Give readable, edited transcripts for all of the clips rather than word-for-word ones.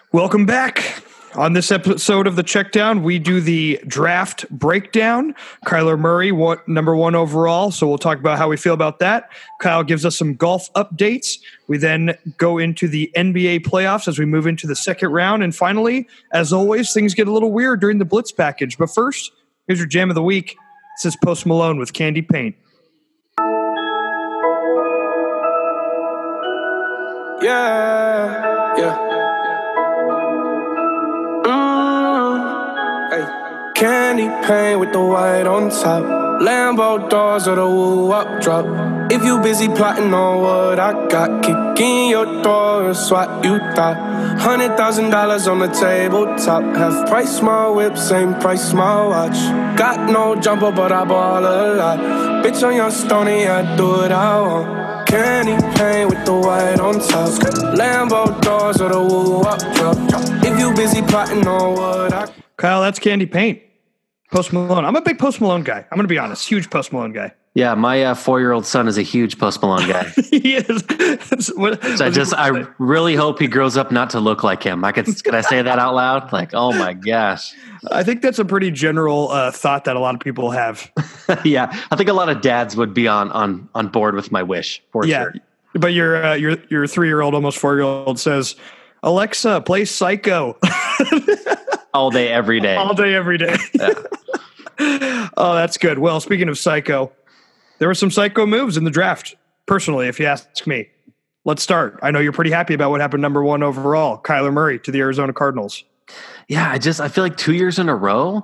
Welcome back. On this episode of the Checkdown, we do the draft breakdown. Kyler Murray, number one overall, so we'll talk about how we feel about that. Kyle gives us some golf updates. We then go into the NBA playoffs as we move into the second round. And finally, as always, things get a little weird during the Blitz package. But first, here's your jam of the week. This is Post Malone with Candy Paint. Yeah. Candy paint with the white on top. Lambo doors or the woo-up drop. If you busy plotting on what I got, kick in your door and swat you thought. $100,000 on the tabletop. Half price my whip, same price my watch. Got no jumper but I ball a lot. Bitch on your stony, I do what I want. Candy paint with the white on top. Lambo doors or the woo-up drop. If you busy plotting on what I... Kyle, that's Candy Paint. Post Malone. I'm a big Post Malone guy. I'm going to be honest. Huge Post Malone guy. Yeah, my 4-year-old son is a huge Post Malone guy. He is. I really hope he grows up not to look like him. Could I say that out loud? Like, oh my gosh. I think that's a pretty general thought that a lot of people have. Yeah, I think a lot of dads would be on board with my wish for sure. But your 3-year-old, almost 4-year-old says, "Alexa, play Psycho." All day, every day. All day, every day. Yeah. Oh, that's good. Well, speaking of Psycho, there were some Psycho moves in the draft, personally, if you ask me. Let's start. I know you're pretty happy about what happened number one overall, Kyler Murray to the Arizona Cardinals. Yeah, I feel like 2 years in a row,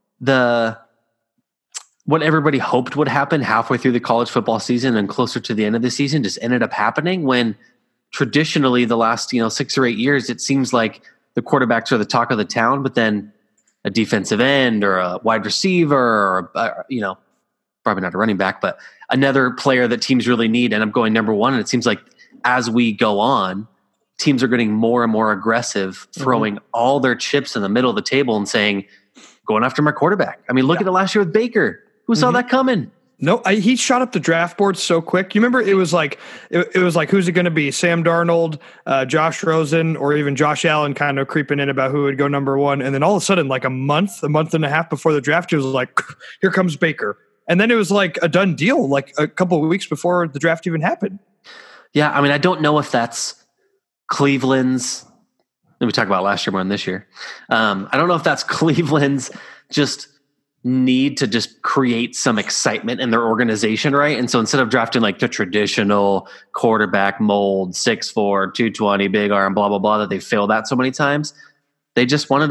what everybody hoped would happen halfway through the college football season and closer to the end of the season just ended up happening when traditionally the last 6 or 8 years, it seems like the quarterbacks are the talk of the town, but then a defensive end or a wide receiver or, probably not a running back, but another player that teams really need end up going number one. And it seems like as we go on, teams are getting more and more aggressive, throwing all their chips in the middle of the table and saying, going after my quarterback. I mean, look at it last year with Baker. Who saw that coming? No, he shot up the draft board so quick. You remember it was like who's it going to be? Sam Darnold, Josh Rosen, or even Josh Allen kind of creeping in about who would go number one. And then all of a sudden, like a month and a half before the draft, it was like, here comes Baker. And then it was like a done deal, like a couple of weeks before the draft even happened. Yeah, I mean, I don't know if that's Cleveland's. We talked about last year more than this year. I don't know if that's Cleveland's just need to just create some excitement in their organization, right? And so instead of drafting like the traditional quarterback mold, 6'4", 220, big arm, blah, blah, blah, that they failed at so many times, they just wanted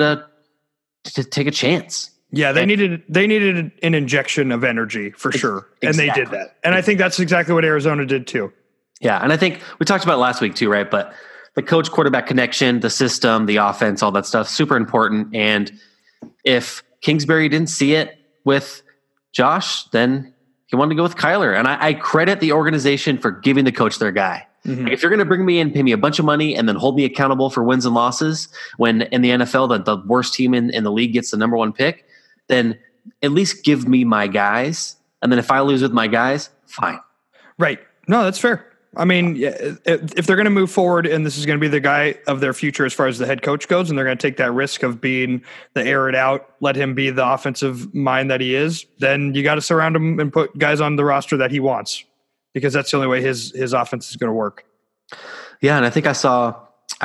to take a chance. Yeah, they needed an injection of energy for sure. Exactly. And they did that. And I think that's exactly what Arizona did too. Yeah, and I think we talked about it last week too, right? But the coach quarterback connection, the system, the offense, all that stuff, super important. And if Kingsbury didn't see it with Josh, then he wanted to go with Kyler. And I credit the organization for giving the coach their guy. Like if you're going to bring me in, pay me a bunch of money, and then hold me accountable for wins and losses when in the NFL the worst team in the league gets the number one pick, then at least give me my guys. And then if I lose with my guys, fine. Right. No, that's fair. I mean, if they're going to move forward and this is going to be the guy of their future as far as the head coach goes, and they're going to take that risk of being the air it out, let him be the offensive mind that he is, then you got to surround him and put guys on the roster that he wants, because that's the only way his offense is going to work. Yeah, and I think I saw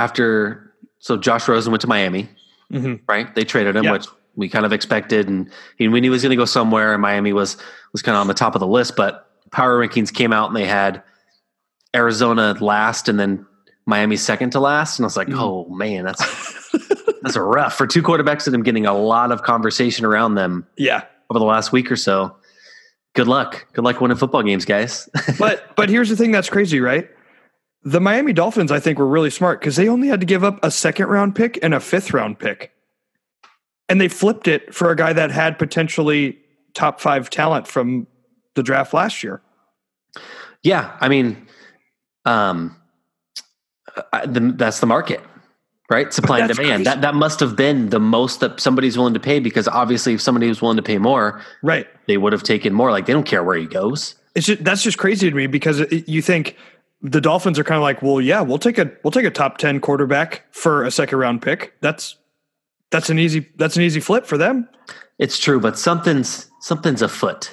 so Josh Rosen went to Miami, right? They traded him, which we kind of expected, and we knew he was going to go somewhere, and Miami was kind of on the top of the list, but power rankings came out and they had Arizona last and then Miami second to last. And I was like, oh man, that's rough for two quarterbacks that I'm getting a lot of conversation around them. Yeah. Over the last week or so. Good luck. Good luck winning football games, guys. But here's the thing that's crazy, right? The Miami Dolphins, I think, were really smart because they only had to give up a 2nd round pick and a 5th round pick. And they flipped it for a guy that had potentially top 5 talent from the draft last year. Yeah. I mean, that's the market, right? Supply and demand. Crazy. That must have been the most that somebody's willing to pay, because obviously if somebody was willing to pay more, right, they would have taken more. Like, they don't care where he goes. That's just crazy to me, because you think the Dolphins are kind of like, well, yeah, we'll take a top 10 quarterback for a second round pick. That's an easy flip for them. It's true, but something's afoot.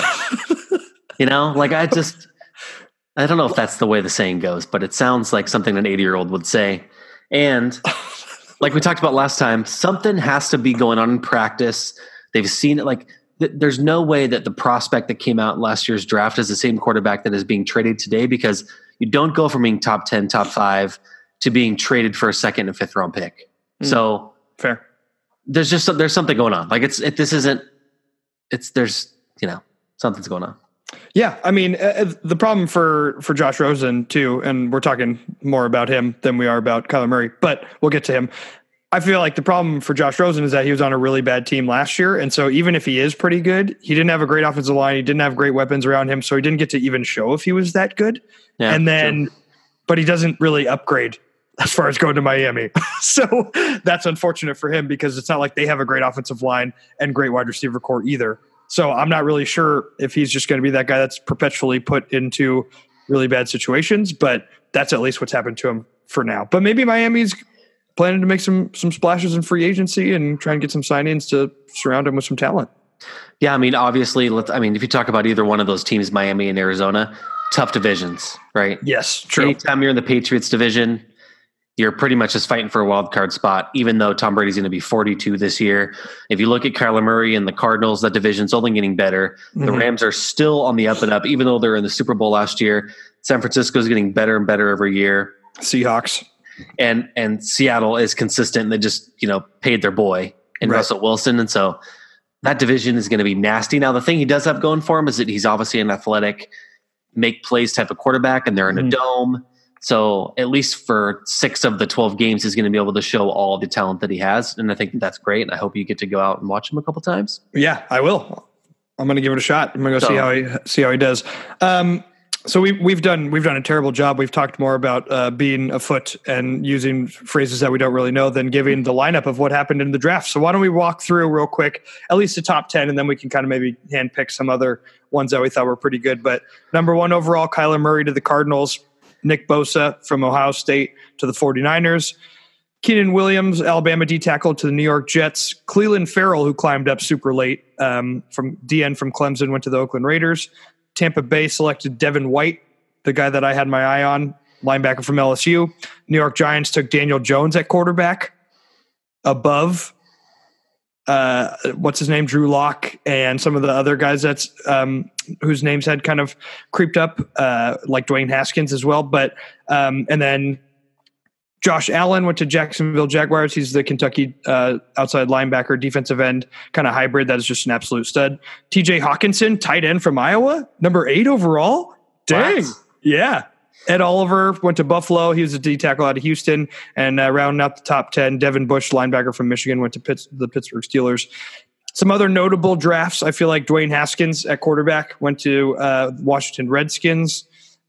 Like I don't know if that's the way the saying goes, but it sounds like something an 80-year-old would say. And like we talked about last time, something has to be going on in practice. They've seen it. Like there's no way that the prospect that came out in last year's draft is the same quarterback that is being traded today, because you don't go from being top 10, top 5 to being traded for a second and fifth round pick. So fair. There's something going on. Like there's something's going on. Yeah. I mean, the problem for Josh Rosen too, and we're talking more about him than we are about Kyler Murray, but we'll get to him. I feel like the problem for Josh Rosen is that he was on a really bad team last year. And so even if he is pretty good, he didn't have a great offensive line. He didn't have great weapons around him. So he didn't get to even show if he was that good. Yeah, and then, but he doesn't really upgrade as far as going to Miami. So that's unfortunate for him, because it's not like they have a great offensive line and great wide receiver core either. So I'm not really sure if he's just going to be that guy that's perpetually put into really bad situations, but that's at least what's happened to him for now. But maybe Miami's planning to make some splashes in free agency and try and get some sign-ins to surround him with some talent. Yeah, I mean, obviously, if you talk about either one of those teams, Miami and Arizona, tough divisions, right? Yes, true. Anytime you're in the Patriots division, you're pretty much just fighting for a wild card spot, even though Tom Brady's going to be 42 this year. If you look at Kyler Murray and the Cardinals, that division's only getting better. The Rams are still on the up and up, even though they're in the Super Bowl last year. San Francisco's getting better and better every year. Seahawks. And Seattle is consistent. They just, paid their boy in Russell Wilson. And so that division is going to be nasty. Now, the thing he does have going for him is that he's obviously an athletic, make plays type of quarterback, and they're in a dome. So at least for 6 of the 12 games, he's going to be able to show all the talent that he has. And I think that's great. And I hope you get to go out and watch him a couple times. Yeah, I will. I'm going to give it a shot. I'm going to go see how he does. So we've done a terrible job. We've talked more about being afoot and using phrases that we don't really know than giving the lineup of what happened in the draft. So why don't we walk through real quick, at least the top 10, and then we can kind of maybe handpick some other ones that we thought were pretty good. But number 1 overall, Kyler Murray to the Cardinals, Nick Bosa from Ohio State to the 49ers, Keenan Williams, Alabama D tackle, to the New York Jets, Cleveland Farrell, who climbed up super late from DN from Clemson, went to the Oakland Raiders. Tampa Bay selected Devin White, the guy that I had my eye on, linebacker from LSU. New York Giants took Daniel Jones at quarterback above, what's his name, Drew Lock, and some of the other guys that's whose names had kind of creeped up, like Dwayne Haskins as well. But and then Josh Allen went to Jacksonville Jaguars. He's the Kentucky outside linebacker, defensive end, kind of hybrid. That is just an absolute stud. TJ Hawkinson, tight end from Iowa, number 8 overall. Dang. What? Yeah. Ed Oliver went to Buffalo. He was a D tackle out of Houston. And rounding out the top 10, Devin Bush, linebacker from Michigan, went to the Pittsburgh Steelers. Some other notable drafts, I feel like Dwayne Haskins at quarterback went to Washington Redskins.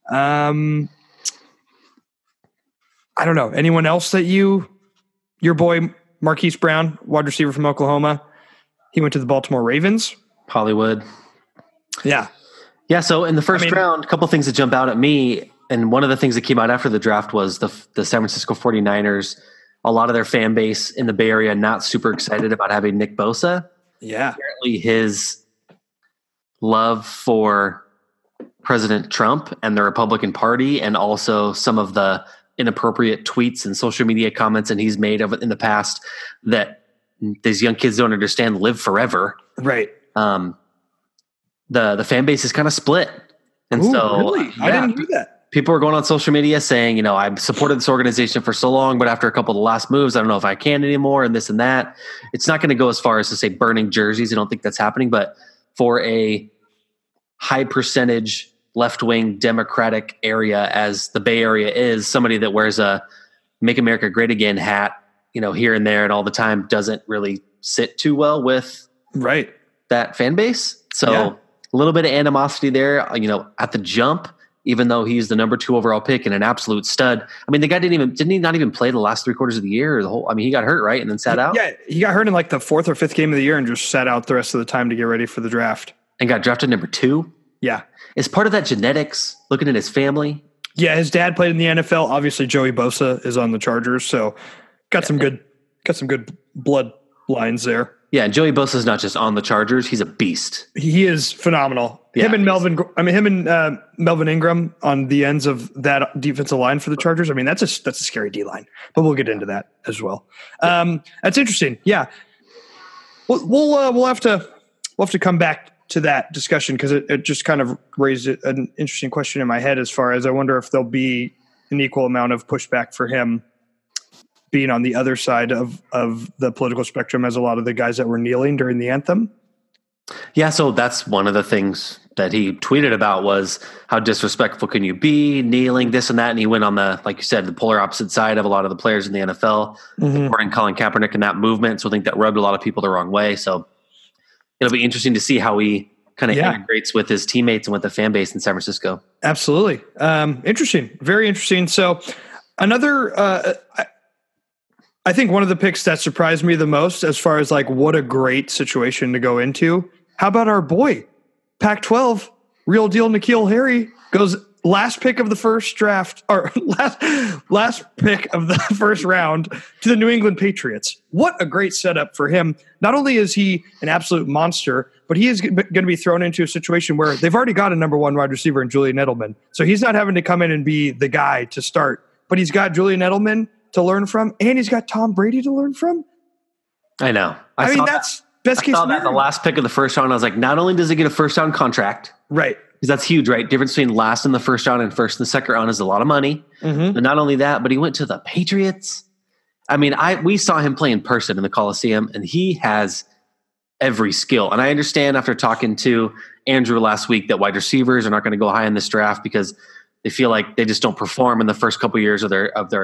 I don't know. Anyone else that your boy Marquise Brown, wide receiver from Oklahoma, he went to the Baltimore Ravens. Hollywood. Yeah. Yeah. So in the first round, a couple of things that jump out at me. And one of the things that came out after the draft was the San Francisco 49ers, a lot of their fan base in the Bay Area, not super excited about having Nick Bosa. Yeah. Apparently his love for President Trump and the Republican Party, and also some of the inappropriate tweets and social media comments and he's made of it in the past that these young kids don't understand, live forever. Right. The fan base is kind of split. And really? I didn't do that. People are going on social media saying, I've supported this organization for so long, but after a couple of the last moves, I don't know if I can anymore, and this and that. It's not going to go as far as to say burning jerseys. I don't think that's happening, but for a high percentage left-wing Democratic area as the Bay Area is, somebody that wears a Make America Great Again hat, here and there and all the time doesn't really sit too well with that fan base. So a little bit of animosity there, at the jump, even though he's the number 2 overall pick and an absolute stud. I mean, the guy didn't he not even play the last 3 quarters of the year or the whole, he got hurt, right? And then sat out. Yeah. He got hurt in like the 4th or 5th game of the year and just sat out the rest of the time to get ready for the draft. And got drafted number 2. Yeah. Is part of that genetics, looking at his family? Yeah, his dad played in the NFL. Obviously, Joey Bosa is on the Chargers, so got some good blood lines there. Yeah, and Joey Bosa is not just on the Chargers; he's a beast. He is phenomenal. Yeah, him and Melvin Ingram on the ends of that defensive line for the Chargers. I mean, that's a scary D line, but we'll get into that as well. That's interesting. Yeah, we'll have to come back to that discussion because it just kind of raised an interesting question in my head as far as I wonder if there'll be an equal amount of pushback for him being on the other side of the political spectrum as a lot of the guys that were kneeling during the anthem. Yeah, so that's one of the things that he tweeted about was how disrespectful can you be, kneeling, this and that. And he went on the, like you said, the polar opposite side of a lot of the players in the NFL, supporting Colin Kaepernick in that movement. So I think that rubbed a lot of people the wrong way. So it'll be interesting to see how he kind of integrates with his teammates and with the fan base in San Francisco. Absolutely. Interesting. Very interesting. So another, I think one of the picks that surprised me the most as far as like what a great situation to go into. How about our boy, Pac-12, real deal N'Keal Harry goes last pick of the first draft or last pick of the first round to the New England Patriots. What a great setup for him. Not only is he an absolute monster, but he is going to be thrown into a situation where they've already got a number one wide receiver in Julian Edelman. So he's not having to come in and be the guy to start, but he's got Julian Edelman to learn from, and he's got Tom Brady to learn from. I know. I mean, that's best case scenario. The last pick of the first round, I was like, not only does he get a first round contract, right? Because that's huge, right? Difference between last in the first round and first in the second round is a lot of money. And not only that, but he went to the Patriots. I mean, we saw him play in person in the Coliseum, and he has every skill. And I understand after talking to Andrew last week that wide receivers are not going to go high in this draft because they feel like they just don't perform in the first couple of years of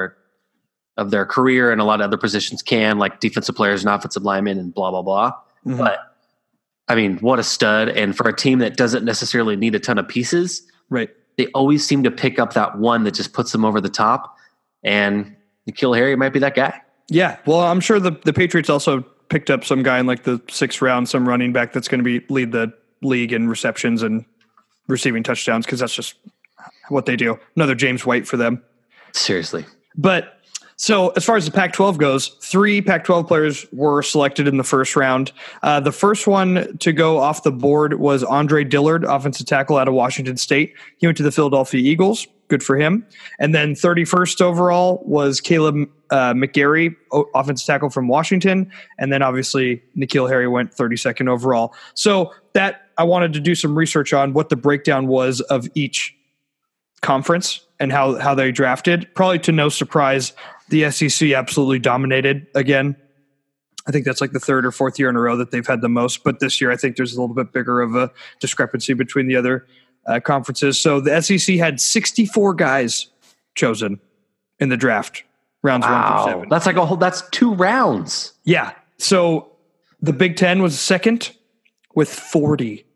their career, and a lot of other positions can, like defensive players and offensive linemen and blah, blah, blah. But I mean, what a stud. And for a team that doesn't necessarily need a ton of pieces, right? They always seem to pick up that one that just puts them over the top. And N'Keal Harry might be that guy. Yeah. Well, I'm sure the Patriots also picked up some guy in like the 6th round, some running back that's going to lead the league in receptions and receiving touchdowns, because that's just what they do. Another James White for them. Seriously. But so as far as the Pac-12 goes, 3 Pac-12 players were selected in the first round. The first one to go off the board was Andre Dillard, offensive tackle out of Washington State. He went to the Philadelphia Eagles. Good for him. And then 31st overall was Caleb McGarry, offensive tackle from Washington. And then obviously N'Keal Harry went 32nd overall. So that I wanted to do some research on what the breakdown was of each conference and how they drafted. Probably to no surprise, the SEC absolutely dominated again. I think that's like the 3rd or 4th year in a row that they've had the most. But this year, I think there's a little bit bigger of a discrepancy between the other conferences. So the SEC had 64 guys chosen in the draft, rounds 1 through 7. That's like that's 2 rounds. Yeah. So the Big Ten was second with 40.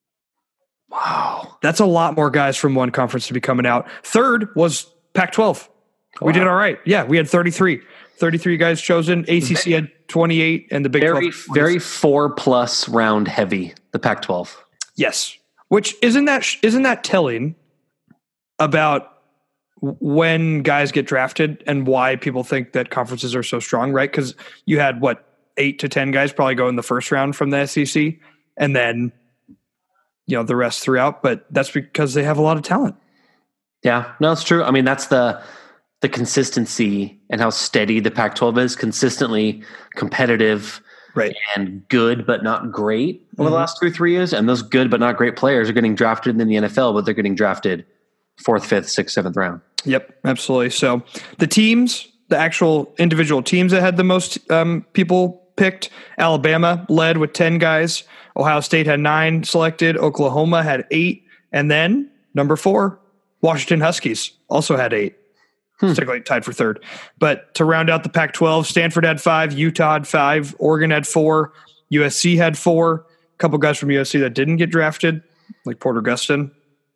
Wow. That's a lot more guys from one conference to be coming out. Third was Pac-12. We did all right. Yeah, we had 33 guys chosen. ACC had 28, and the Big 12. Very 4+ round heavy, the Pac-12. Yes. Which isn't that telling about when guys get drafted and why people think that conferences are so strong, right? Because you had 8 to 10 guys probably go in the first round from the SEC, and then the rest throughout. But that's because they have a lot of talent. Yeah, no, it's true. I mean, that's the consistency and how steady the Pac-12 is, consistently competitive, right, and good but not great over the last 2 or 3 years. And those good but not great players are getting drafted in the NFL, but they're getting drafted 4th, 5th, 6th, 7th round. Yep, absolutely. So the actual individual teams that had the most people picked, Alabama led with 10 guys. Ohio State had 9 selected. Oklahoma had 8. And then number 4, Washington Huskies also had 8. Technically tied for 3rd. But to round out the Pac-12, Stanford had 5, Utah had 5, Oregon had 4, USC had 4. A couple guys from USC that didn't get drafted, like Porter Gustin.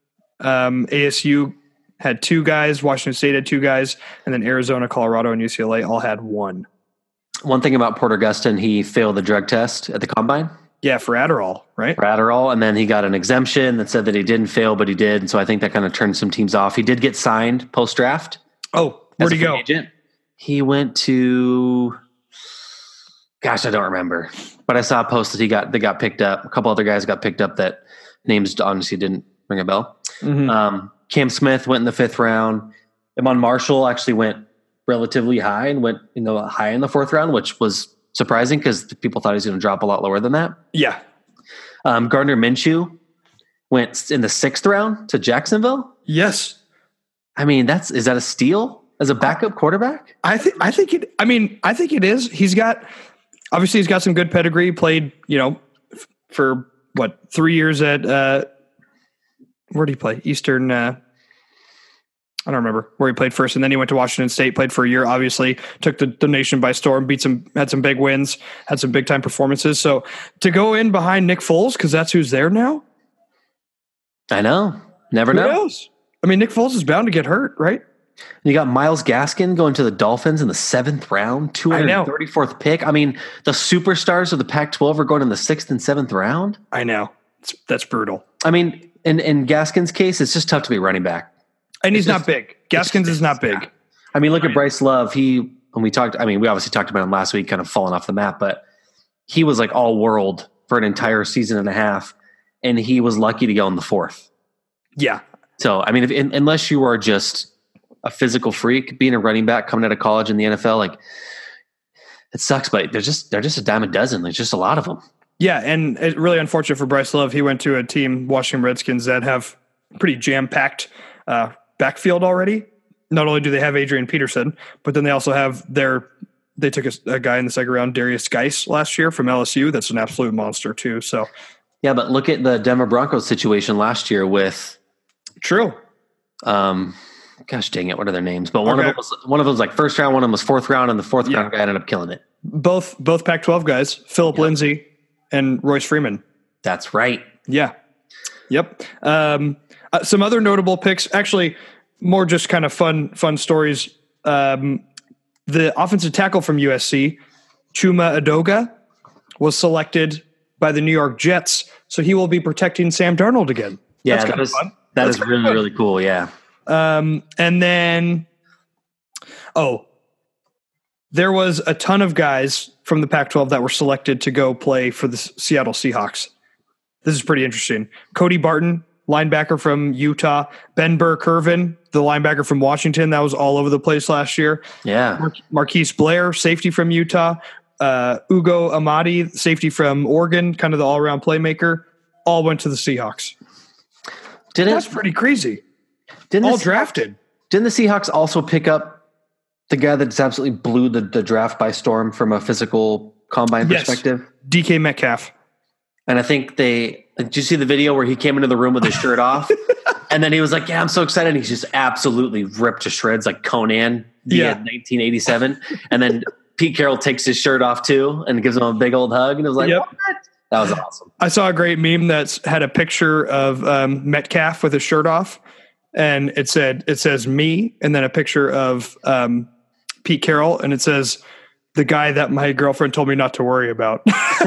ASU had 2 guys, Washington State had 2 guys, and then Arizona, Colorado, and UCLA all had 1. One thing about Porter Gustin, he failed the drug test at the combine. Yeah, for Adderall, right? For Adderall, and then he got an exemption that said that he didn't fail, but he did. And so I think that kind of turned some teams off. He did get signed post-draft. Oh, where'd he go? Agent. He went to, gosh, I don't remember. But I saw a post that they got picked up. A couple other guys got picked up that names honestly didn't ring a bell. Mm-hmm. Cam Smith went in the 5th round. Iman Marshall actually went relatively high and went high in the 4th round, which was surprising because people thought he was going to drop a lot lower than that. Yeah. Gardner Minshew went in the 6th round to Jacksonville. Yes. I mean, is that a steal as a backup quarterback? I think it is. He's got some good pedigree. Played, for 3 years at where did he play? Eastern. I don't remember where he played first, and then he went to Washington State. Played for a year. Obviously, took the nation by storm. Had some big wins. Had some big time performances. So to go in behind Nick Foles, because that's who's there now. I know. Never know. Who knows? I mean, Nick Foles is bound to get hurt, right? You got Myles Gaskin going to the Dolphins in the 7th round, 234th pick. I mean, the superstars of the Pac-12 are going in the 6th and 7th round. I know. That's brutal. I mean, in Gaskin's case, it's just tough to be running back. And he's not big. Gaskins is not big. I mean, look at Bryce Love. We obviously talked about him last week, kind of falling off the map, but he was like all world for an entire season and a half, and he was lucky to go in the 4th. Yeah. So, I mean, unless you are just a physical freak, being a running back coming out of college in the NFL, like, it sucks, but they're just a dime a dozen. There's just a lot of them. Yeah, and it's really unfortunate for Bryce Love. He went to a team, Washington Redskins, that have pretty jam-packed backfield already. Not only do they have Adrian Peterson, but then they also have they took a guy in the 2nd round, Darius Geis, last year from LSU. That's an absolute monster too. So, yeah, but look at the Denver Broncos situation last year with true. Gosh dang it, what are their names? But one of them was like 1st round, one of them was 4th round, and the 4th round guy ended up killing it. Both Pac-12 guys, Philip Lindsay and Royce Freeman. That's right. Yeah. Yep. Some other notable picks, actually, more just kind of fun stories. The offensive tackle from USC, Chuma Edoga, was selected by the New York Jets, so he will be protecting Sam Darnold again. Yeah, that's kind of fun. That is really, really cool, yeah. And then, there was a ton of guys from the Pac-12 that were selected to go play for the Seattle Seahawks. This is pretty interesting. Cody Barton, linebacker from Utah. Ben Burr-Kirven, the linebacker from Washington, that was all over the place last year. Yeah. Marquise Blair, safety from Utah. Ugo Amadi, safety from Oregon, kind of the all-around playmaker, all went to the Seahawks. That's pretty crazy. All drafted. Didn't the Seahawks also pick up the guy that absolutely blew the draft by storm from a physical combine perspective? DK Metcalf. And I think did you see the video where he came into the room with his shirt off? And then he was like, yeah, I'm so excited. And he's just absolutely ripped to shreds like Conan in 1987. And then Pete Carroll takes his shirt off too and gives him a big old hug. And it was like, what? That was awesome. I saw a great meme that had a picture of Metcalf with his shirt off. And it says me, and then a picture of Pete Carroll, and it says the guy that my girlfriend told me not to worry about.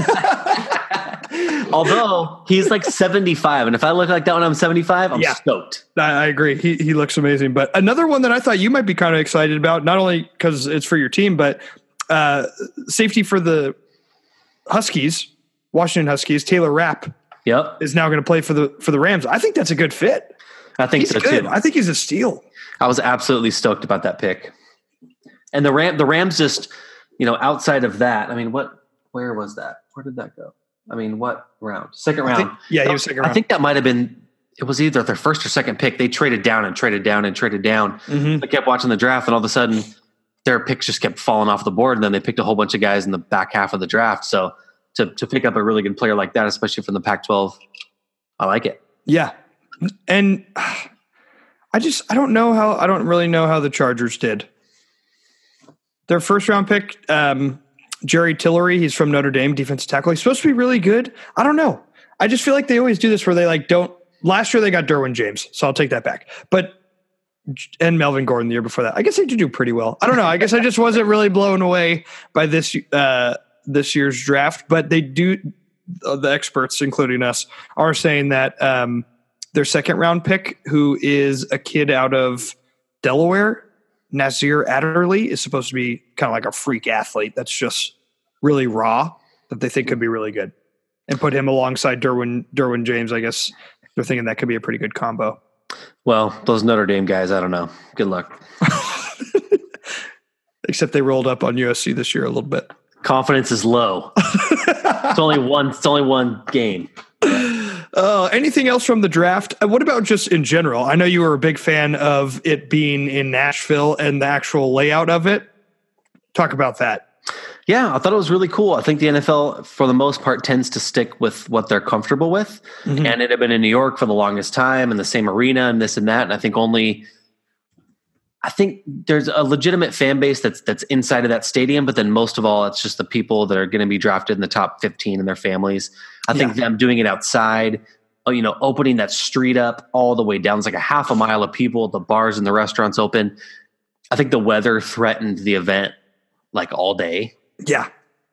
Although he's like 75, and if I look like that when I'm 75, I'm stoked. I agree. He looks amazing. But another one that I thought you might be kind of excited about, not only because it's for your team, but safety for the Huskies, Washington Huskies, Taylor Rapp. Yep, is now going to play for the Rams. I think that's a good fit. I think he's so good. too. I think he's a steal. I was absolutely stoked about that pick. And the Rams just, outside of that, I mean, where was that? Where did that go? I mean, what round? 2nd round. He was 2nd round. I think that might have been, it was either their 1st or 2nd pick. They traded down and traded down and traded down. Mm-hmm. I kept watching the draft, and all of a sudden their picks just kept falling off the board. And then they picked a whole bunch of guys in the back half of the draft. So to pick up a really good player like that, especially from the Pac-12, I like it. Yeah. And I don't really know how the Chargers did. Their 1st round pick, Jerry Tillery, he's from Notre Dame, defensive tackle. He's supposed to be really good. I don't know. I just feel like they always do this where they don't. Last year they got Derwin James, so I'll take that back. And Melvin Gordon the year before that. I guess they did do pretty well. I don't know. I guess I just wasn't really blown away by this year's draft. But they the experts, including us, are saying that their second round pick, who is a kid out of Delaware, Nazir Adderley, is supposed to be kind of like a freak athlete that's just really raw, that they think could be really good. And put him alongside Derwin James, I guess they're thinking that could be a pretty good combo. Well, those Notre Dame guys, I don't know. Good luck. Except they rolled up on USC this year a little bit. Confidence is low. It's only one game. Anything else from the draft? What about just in general? I know you were a big fan of it being in Nashville and the actual layout of it. Talk about that. Yeah, I thought it was really cool. I think the NFL, for the most part, tends to stick with what they're comfortable with. Mm-hmm. And it had been in New York for the longest time and the same arena and this and that. And I think there's a legitimate fan base that's inside of that stadium, but then most of all, it's just the people that are going to be drafted in the top 15 and their families. I think them doing it outside, opening that street up all the way down. It's like a half a mile of people, the bars and the restaurants open. I think the weather threatened the event like all day. Yeah.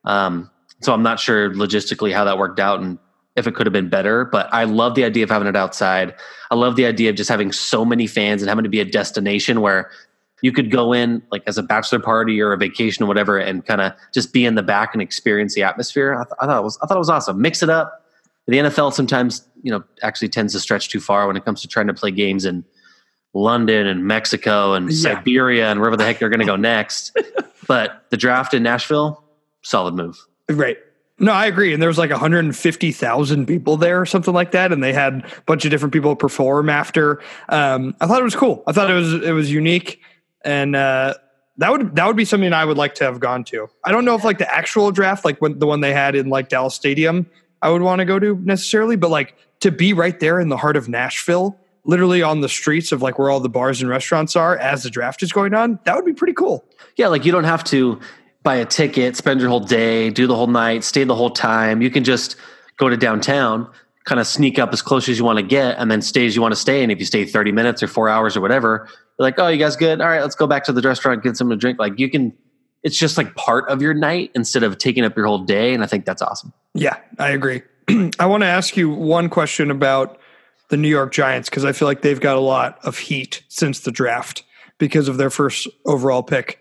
So I'm not sure logistically how that worked out and if it could have been better, but I love the idea of having it outside. I love the idea of just having so many fans and having to be a destination where you could go in like as a bachelor party or a vacation or whatever and kind of just be in the back and experience the atmosphere. I thought it was awesome. Mix it up. The NFL sometimes, actually tends to stretch too far when it comes to trying to play games in London and Mexico and Siberia and wherever the heck they're going to go next. But the draft in Nashville, solid move. Right. No, I agree. And there was like 150,000 people there or something like that. And they had a bunch of different people perform after. I thought it was cool. I thought it was unique. And that would be something I would like to have gone to. I don't know if like the actual draft, like the one they had in like Dallas Stadium, I would want to go to necessarily. But like to be right there in the heart of Nashville, literally on the streets of like where all the bars and restaurants are as the draft is going on, that would be pretty cool. Yeah, like you don't have to buy a ticket, spend your whole day, do the whole night, stay the whole time. You can just go to downtown, kind of sneak up as close as you want to get, and then stay as you want to stay. And if you stay 30 minutes or 4 hours or whatever, you're like, oh, you guys good? All right, let's go back to the restaurant, get something to drink. Like it's just like part of your night instead of taking up your whole day. And I think that's awesome. Yeah, I agree. I want to ask you one question about the New York Giants, because I feel like they've got a lot of heat since the draft because of their first overall pick,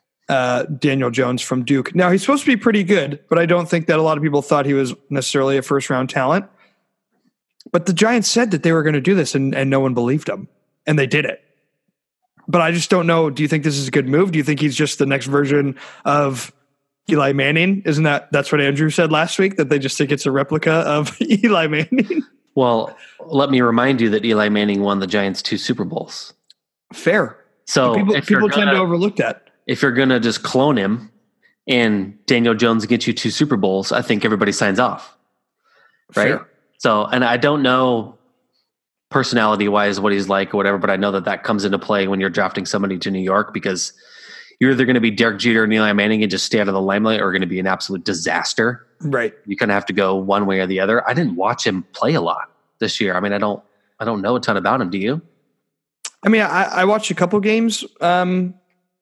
Daniel Jones from Duke. Now, he's supposed to be pretty good, but I don't think that a lot of people thought he was necessarily a first-round talent. But the Giants said that they were going to do this, and no one believed them, and they did it. But I just don't know. Do you think this is a good move? Do you think he's just the next version of Eli Manning? That's what Andrew said last week, that they just think it's a replica of Eli Manning? Well, let me remind you that Eli Manning won the Giants 2 Super Bowls. Fair. So people tend to overlook that. If you're going to just clone him and Daniel Jones gets you 2 Super Bowls, I think everybody signs off. Right? Fair. So, and I don't know personality-wise what he's like or whatever, but I know that comes into play when you're drafting somebody to New York, because you're either going to be Derek Jeter and Eli Manning and just stay out of the limelight, or going to be an absolute disaster. Right. You kind of have to go one way or the other. I didn't watch him play a lot this year. I mean, I don't know a ton about him. Do you? I mean, I watched a couple games, but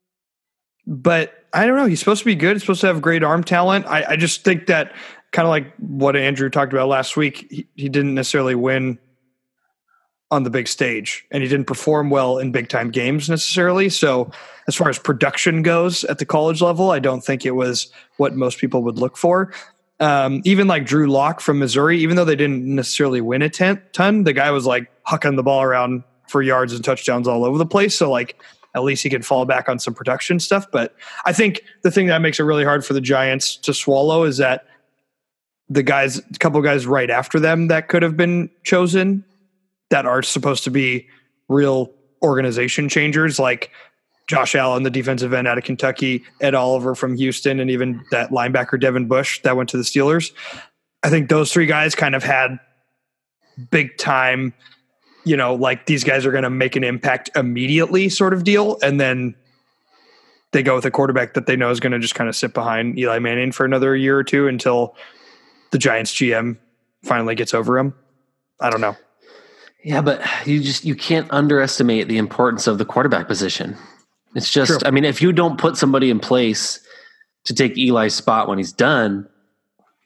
I don't know. He's supposed to be good. He's supposed to have great arm talent. I just think that kind of like what Andrew talked about last week, he didn't necessarily win on the big stage, and he didn't perform well in big time games necessarily. So as far as production goes at the college level, I don't think it was what most people would look for. Even like Drew Lock from Missouri, even though they didn't necessarily win a ton, the guy was like hucking the ball around for yards and touchdowns all over the place. So like, at least he can fall back on some production stuff. But I think the thing that makes it really hard for the Giants to swallow is that a couple guys right after them that could have been chosen that are supposed to be real organization changers, like Josh Allen, the defensive end out of Kentucky, Ed Oliver from Houston, and even that linebacker Devin Bush that went to the Steelers. I think those 3 guys kind of had big time, like these guys are going to make an impact immediately sort of deal. And then they go with a quarterback that they know is going to just kind of sit behind Eli Manning for another year or two until the Giants GM finally gets over him. I don't know. Yeah, but you can't underestimate the importance of the quarterback position. It's just, true. I mean, if you don't put somebody in place to take Eli's spot when he's done,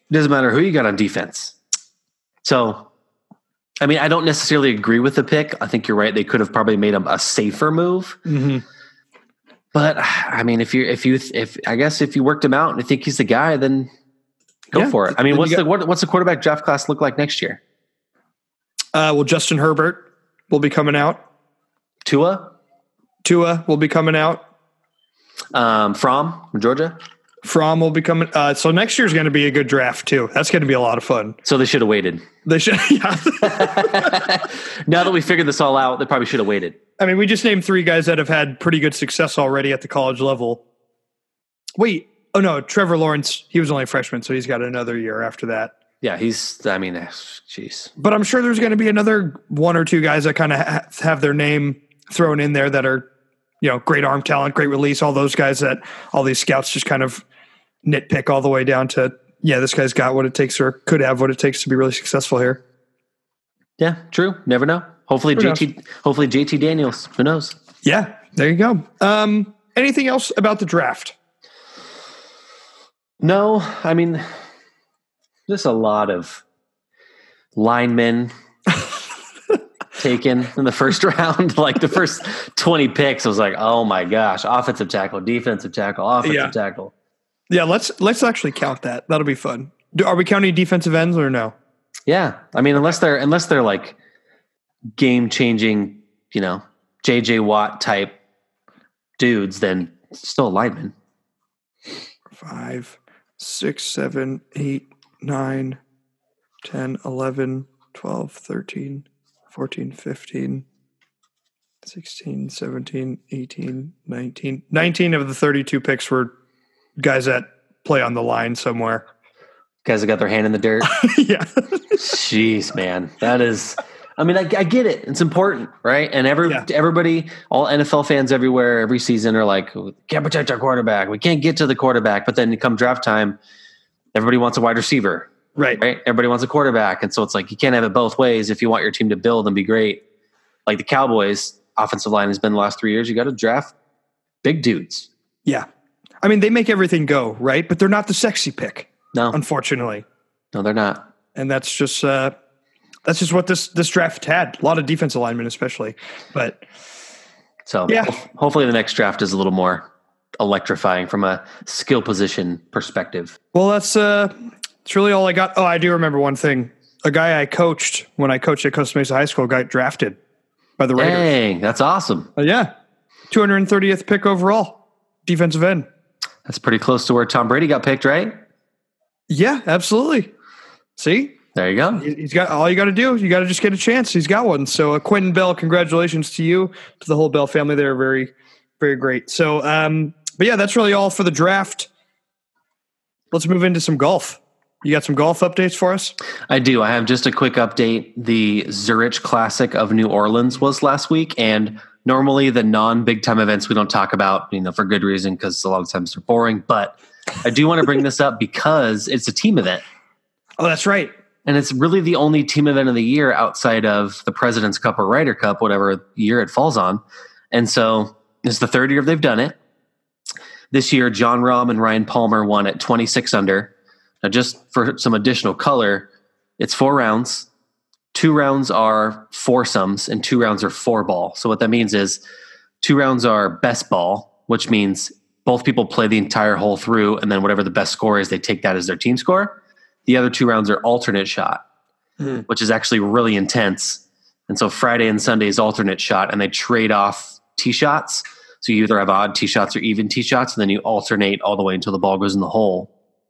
Doesn't matter who you got on defense. So, I mean, I don't necessarily agree with the pick. I think you're right. They could have probably made a safer move. Mm-hmm. But I mean, if you worked him out and you think he's the guy, then go for it. I mean, what's the quarterback draft class look like next year? Well, Justin Herbert will be coming out. Tua will be coming out. From Georgia. Fromm will be coming. So next year's going to be a good draft too. That's going to be a lot of fun. So they should have waited. They should. Yeah. Now that we figured this all out, they probably should have waited. I mean, we just named 3 guys that have had pretty good success already at the college level. Wait. Oh no, Trevor Lawrence. He was only a freshman, so he's got another year after that. Yeah, jeez. But I'm sure there's going to be another 1 or 2 guys that kind of have their name thrown in there that are, great arm talent, great release. All those guys that all these scouts just kind of nitpick all the way down to, this guy's got what it takes or could have what it takes to be really successful here. Yeah, true. Never know. Hopefully JT Daniels. Who knows? Yeah, there you go. Anything else about the draft? No, I mean, just a lot of linemen taken in the first round. Like the first 20 picks, I was like, oh my gosh, offensive tackle, defensive tackle, offensive tackle. Yeah, let's actually count that. That'll be fun. Are we counting defensive ends or no? Yeah, I mean, unless they're like game-changing, J.J. Watt type dudes, then still a lineman. 5, 6, 7, 8, 9, 10, 11, 12, 13, 14, 15, 16, 17, 18, 19. 19 of the 32 picks were guys that play on the line somewhere. Guys that got their hand in the dirt. Yeah. Jeez, man. That is, I mean, I get it. It's important, right? And everybody, all NFL fans everywhere, every season are like, we can't protect our quarterback. We can't get to the quarterback. But then come draft time, everybody wants a wide receiver. Right. Everybody wants a quarterback. And so it's like, you can't have it both ways if you want your team to build and be great. Like the Cowboys offensive line has been the last 3 years. You got to draft big dudes. Yeah. I mean, they make everything go, right? But they're not the sexy pick. No. Unfortunately. No, they're not. And that's just what this draft had. A lot of defensive linemen especially. But so hopefully the next draft is a little more electrifying from a skill position perspective. Well, that's really all I got. Oh, I do remember one thing. A guy I coached when I coached at Costa Mesa High School got drafted by the Raiders. Dang, that's awesome. 230th pick overall, defensive end. That's pretty close to where Tom Brady got picked, right? Yeah, absolutely. See? There you go. He's got all you got to do. You got to just get a chance. He's got one. So Quentin Bell, congratulations to you, to the whole Bell family. They're very, very great. So, but yeah, that's really all for the draft. Let's move into some golf. You got some golf updates for us? I do. I have just a quick update. The Zurich Classic of New Orleans was last week, and normally the non-big time events we don't talk about, for good reason, because a lot of times they're boring. But I do want to bring this up because it's a team event. Oh, that's right. And it's really the only team event of the year outside of the President's Cup or Ryder Cup, whatever year it falls on. And so it's the third year they've done it. This year, Jon Rahm and Ryan Palmer won at 26 under. Now, just for some additional color, it's 4 rounds. 2 rounds are foursomes and 2 rounds are 4-ball. So what that means is 2 rounds are best ball, which means both people play the entire hole through, and then whatever the best score is, they take that as their team score. The other 2 rounds are alternate shot, which is actually really intense. And so Friday and Sunday is alternate shot, and they trade off tee shots. So you either have odd tee shots or even tee shots, and then you alternate all the way until the ball goes in the hole.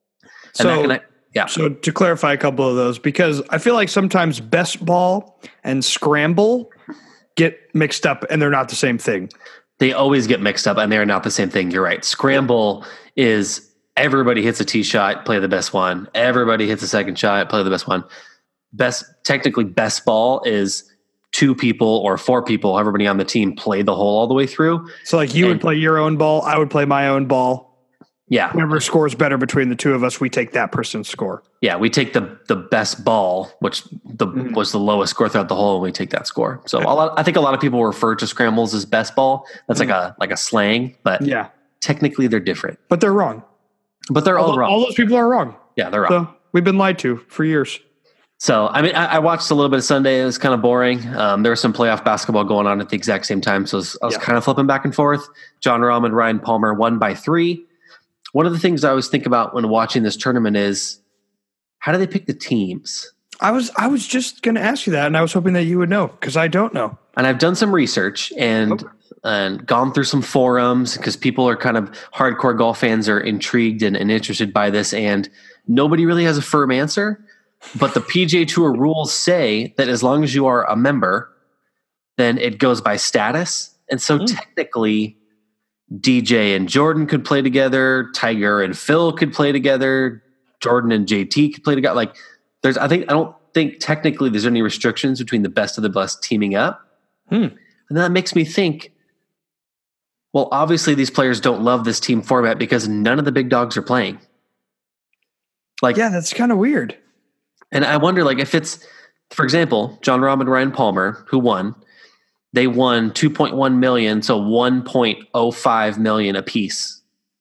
So to clarify a couple of those, because I feel like sometimes best ball and scramble get mixed up, and they're not the same thing. They always get mixed up, and they're not the same thing. You're right. Scramble is everybody hits a tee shot, play the best one. Everybody hits a second shot, play the best one. Technically, best ball is 2 people or 4 people, everybody on the team play the hole all the way through. So like you would play your own ball, I would play my own ball. Yeah. Whoever scores better between the 2 of us, we take that person's score. Yeah, we take the best ball, which was the lowest score throughout the hole, and we take that score. So I think a lot of people refer to scrambles as best ball. That's like a slang, but technically they're different. But they're wrong. But they're all wrong. All those people are wrong. Yeah, they're wrong. So We've been lied to for years. So, I mean, I watched a little bit of Sunday. It was kind of boring. There was some playoff basketball going on at the exact same time. So I was kind of flipping back and forth. John Rahm and Ryan Palmer won by 3. One of the things I always think about when watching this tournament is, how do they pick the teams? I was just going to ask you that, and I was hoping that you would know, because I don't know. And I've done some research and gone through some forums, because people are kind of hardcore golf fans are intrigued and interested by this, and nobody really has a firm answer. But the PGA Tour rules say that as long as you are a member, then it goes by status. And so technically, DJ and Jordan could play together, Tiger and Phil could play together, Jordan and JT could play together. Like, I don't think technically there's any restrictions between the best of the best teaming up. And that makes me think, well, obviously these players don't love this team format because none of the big dogs are playing. Like, yeah, that's kind of weird. And I wonder, like, if it's, for example, John Rahm and Ryan Palmer, who won, they won $2.1 million, so $1.05 million apiece.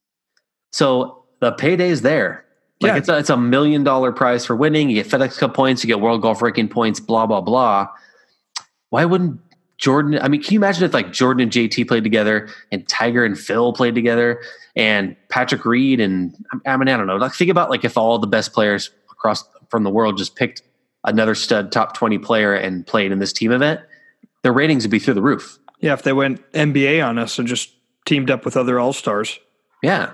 So the payday's there. Like, it's a $1 million prize for winning. You get FedEx Cup points, you get World Golf Ranking points, blah, blah, blah. Why wouldn't Jordan? I mean, can you imagine if like Jordan and JT played together and Tiger and Phil played together and Patrick Reed and I mean, I don't know. Like, think about like if all the best players from the world just picked another stud top 20 player and played in this team event, their ratings would be through the roof. Yeah, if they went NBA on us and just teamed up with other all-stars. Yeah.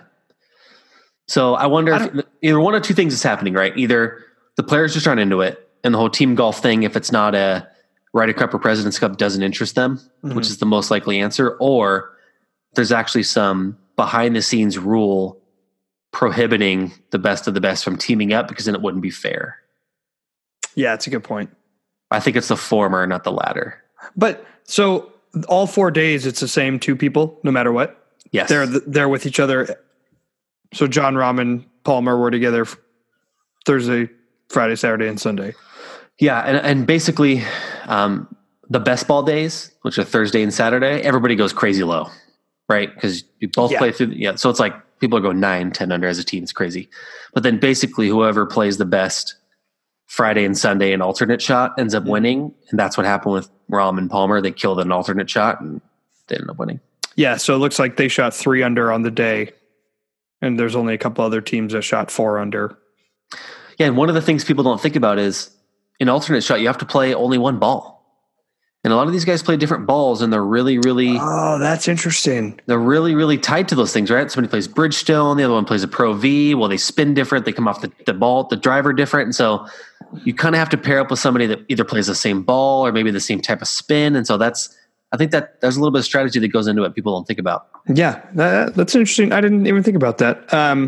So I wonder if either one of two things is happening, right? Either the players just aren't into it, and the whole team golf thing, if it's not a Ryder Cup or President's Cup, doesn't interest them, which is the most likely answer, or there's actually some behind-the-scenes rule prohibiting the best of the best from teaming up, because then it wouldn't be fair. Yeah, it's a good point. I think it's the former, not the latter. But so all 4 days, it's the same 2 people, no matter what. Yes, they're with each other. So John Rahm and Palmer were together Thursday, Friday, Saturday, and Sunday. Yeah, and basically the best ball days, which are Thursday and Saturday, everybody goes crazy low, right? Because you both play through. So it's like people are going 9, 10 under as a team. It's crazy. But then basically whoever plays the best Friday and Sunday an alternate shot ends up winning. And that's what happened with Rahm and Palmer. They killed an alternate shot and they ended up winning. Yeah, so it looks like they shot 3 under on the day. And there's only a couple other teams that shot 4 under. Yeah, and one of the things people don't think about is in alternate shot, you have to play only one ball. And a lot of these guys play different balls, and they're really, really... Oh, that's interesting. They're really, really tied to those things, right? Somebody plays Bridgestone, the other one plays a Pro V. Well, they spin different. They come off the ball, the driver different. And so you kind of have to pair up with somebody that either plays the same ball or maybe the same type of spin. And so I think that there's a little bit of strategy that goes into it people don't think about. Yeah, that's interesting. I didn't even think about that.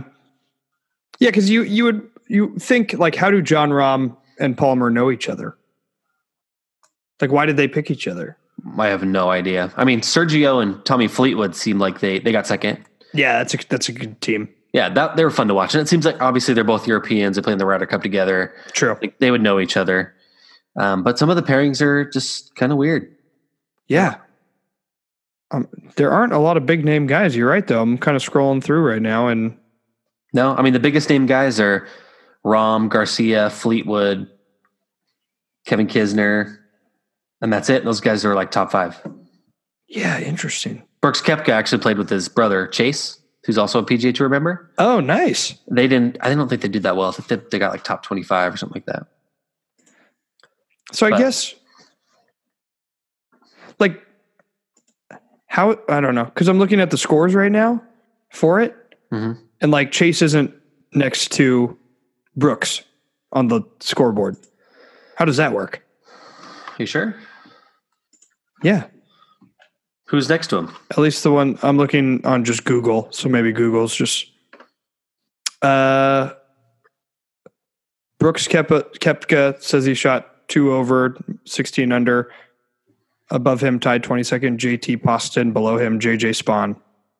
Yeah, because you think, like, how do John Rahm and Palmer know each other? Like, why did they pick each other? I have no idea. I mean, Sergio and Tommy Fleetwood seemed like they got second. Yeah, that's a good team. Yeah, they were fun to watch. And it seems like obviously they're both Europeans. They play in the Ryder Cup together. True. Like, they would know each other. But some of the pairings are just kind of weird. Yeah. There aren't a lot of big name guys. You're right, though. I'm kind of scrolling through right now. And no, I mean, the biggest name guys are Rahm, Garcia, Fleetwood, Kevin Kisner. And that's it. Those guys are like top 5. Yeah, interesting. Brooks Koepka actually played with his brother, Chase, who's also a PGA Tour member. Oh, nice. I don't think they did that well. I think they got like top 25 or something like that. So I guess, like, how, I don't know, because I'm looking at the scores right now for it. Mm-hmm. And like Chase isn't next to Brooks on the scoreboard. How does that work? You sure? Yeah. Who's next to him? At least the one I'm looking on just Google. So maybe Google's just Brooks Koepka says he shot 2 over, 16 under. Above him, tied 22nd, JT Poston. Below him, JJ Spawn.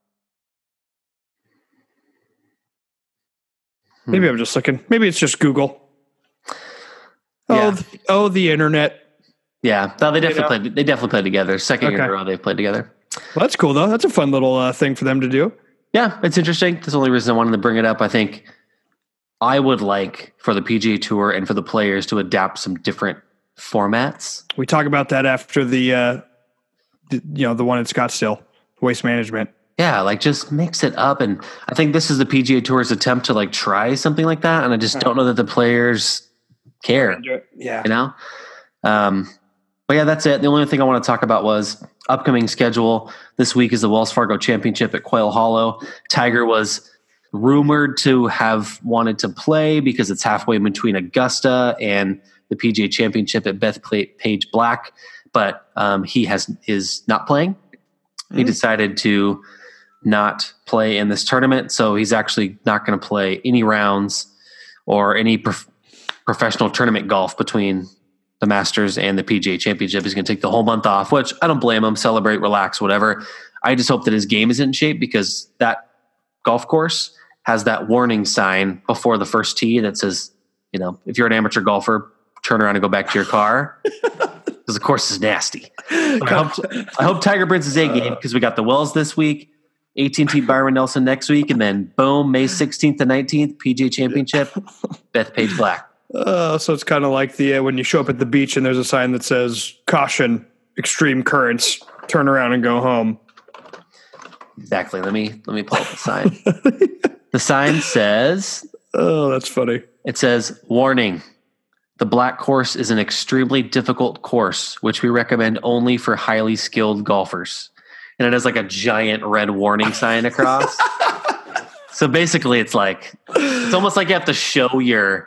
Maybe I'm just looking. Maybe it's just Google. Yeah. The internet. Yeah, no, they definitely played together. Second year in a row they've played together. Well, that's cool though. That's a fun little thing for them to do. Yeah, it's interesting. That's the only reason I wanted to bring it up. I think I would like for the PGA Tour and for the players to adapt some different formats. We talk about that after the one in Scottsdale, Waste Management. Yeah, like just mix it up. And I think this is the PGA Tour's attempt to like try something like that. And I just don't know that the players care. Yeah. You know? But yeah, that's it. The only thing I want to talk about was upcoming schedule. This week is the Wells Fargo Championship at Quail Hollow. Tiger was rumored to have wanted to play because it's halfway between Augusta and the PGA Championship at Bethpage Black, but he is not playing. He decided to not play in this tournament, so he's actually not going to play any rounds or any professional tournament golf between the Masters and the PGA Championship. He's going to take the whole month off, which I don't blame him. Celebrate, relax, whatever. I just hope that his game is in shape because that golf course has that warning sign before the first tee that says, if you're an amateur golfer, turn around and go back to your car because the course is nasty. I hope Tiger brings his A game because we got the Wells this week, AT&T Byron Nelson next week, and then boom, May 16th to 19th, PGA Championship, Bethpage Black. So it's kind of like the when you show up at the beach and there's a sign that says caution, extreme currents, turn around and go home. Exactly. Let me pull up the sign. The sign says, oh, that's funny. It says, warning, the black course is an extremely difficult course, which we recommend only for highly skilled golfers. And it has like a giant red warning sign across. So basically it's almost like you have to show your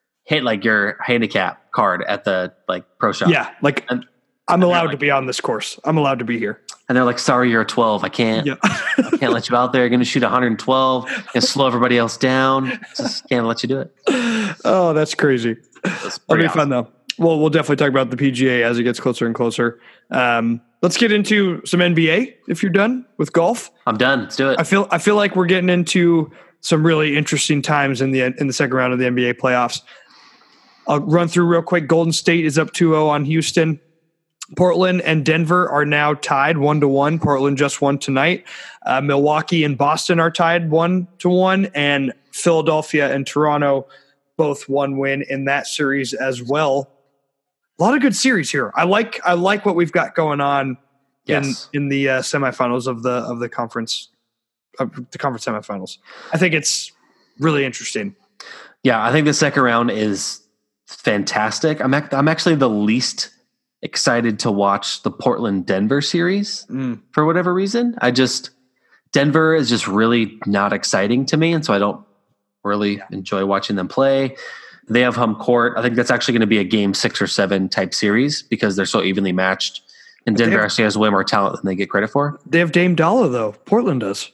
handicap card at the pro shop. Yeah. I'm allowed to be on this course. I'm allowed to be here. And they're like, sorry, you're a 12. I can't let you out there. You're going to shoot 112 and slow everybody else down. Just can't let you do it. Oh, that's crazy. That'll be fun though. Well, we'll definitely talk about the PGA as it gets closer and closer. Let's get into some NBA if you're done with golf. I'm done. Let's do it. I feel like we're getting into some really interesting times in the second round of the NBA playoffs. I'll run through real quick. Golden State is up 2-0 on Houston. Portland and Denver are now tied 1-1. Portland just won tonight. Milwaukee and Boston are tied 1-1, and Philadelphia and Toronto both one win in that series as well. A lot of good series here. I like what we've got going on in the semifinals of the conference semifinals. I think it's really interesting. Yeah, I think the second round is fantastic. I'm actually the least excited to watch the Portland-Denver series for whatever reason. Denver is just really not exciting to me, and so I don't really enjoy watching them play. They have home court. I think that's actually going to be a game 6 or 7 type series because they're so evenly matched. And Denver actually has way more talent than they get credit for. They have Dame Dollar, though. Portland does.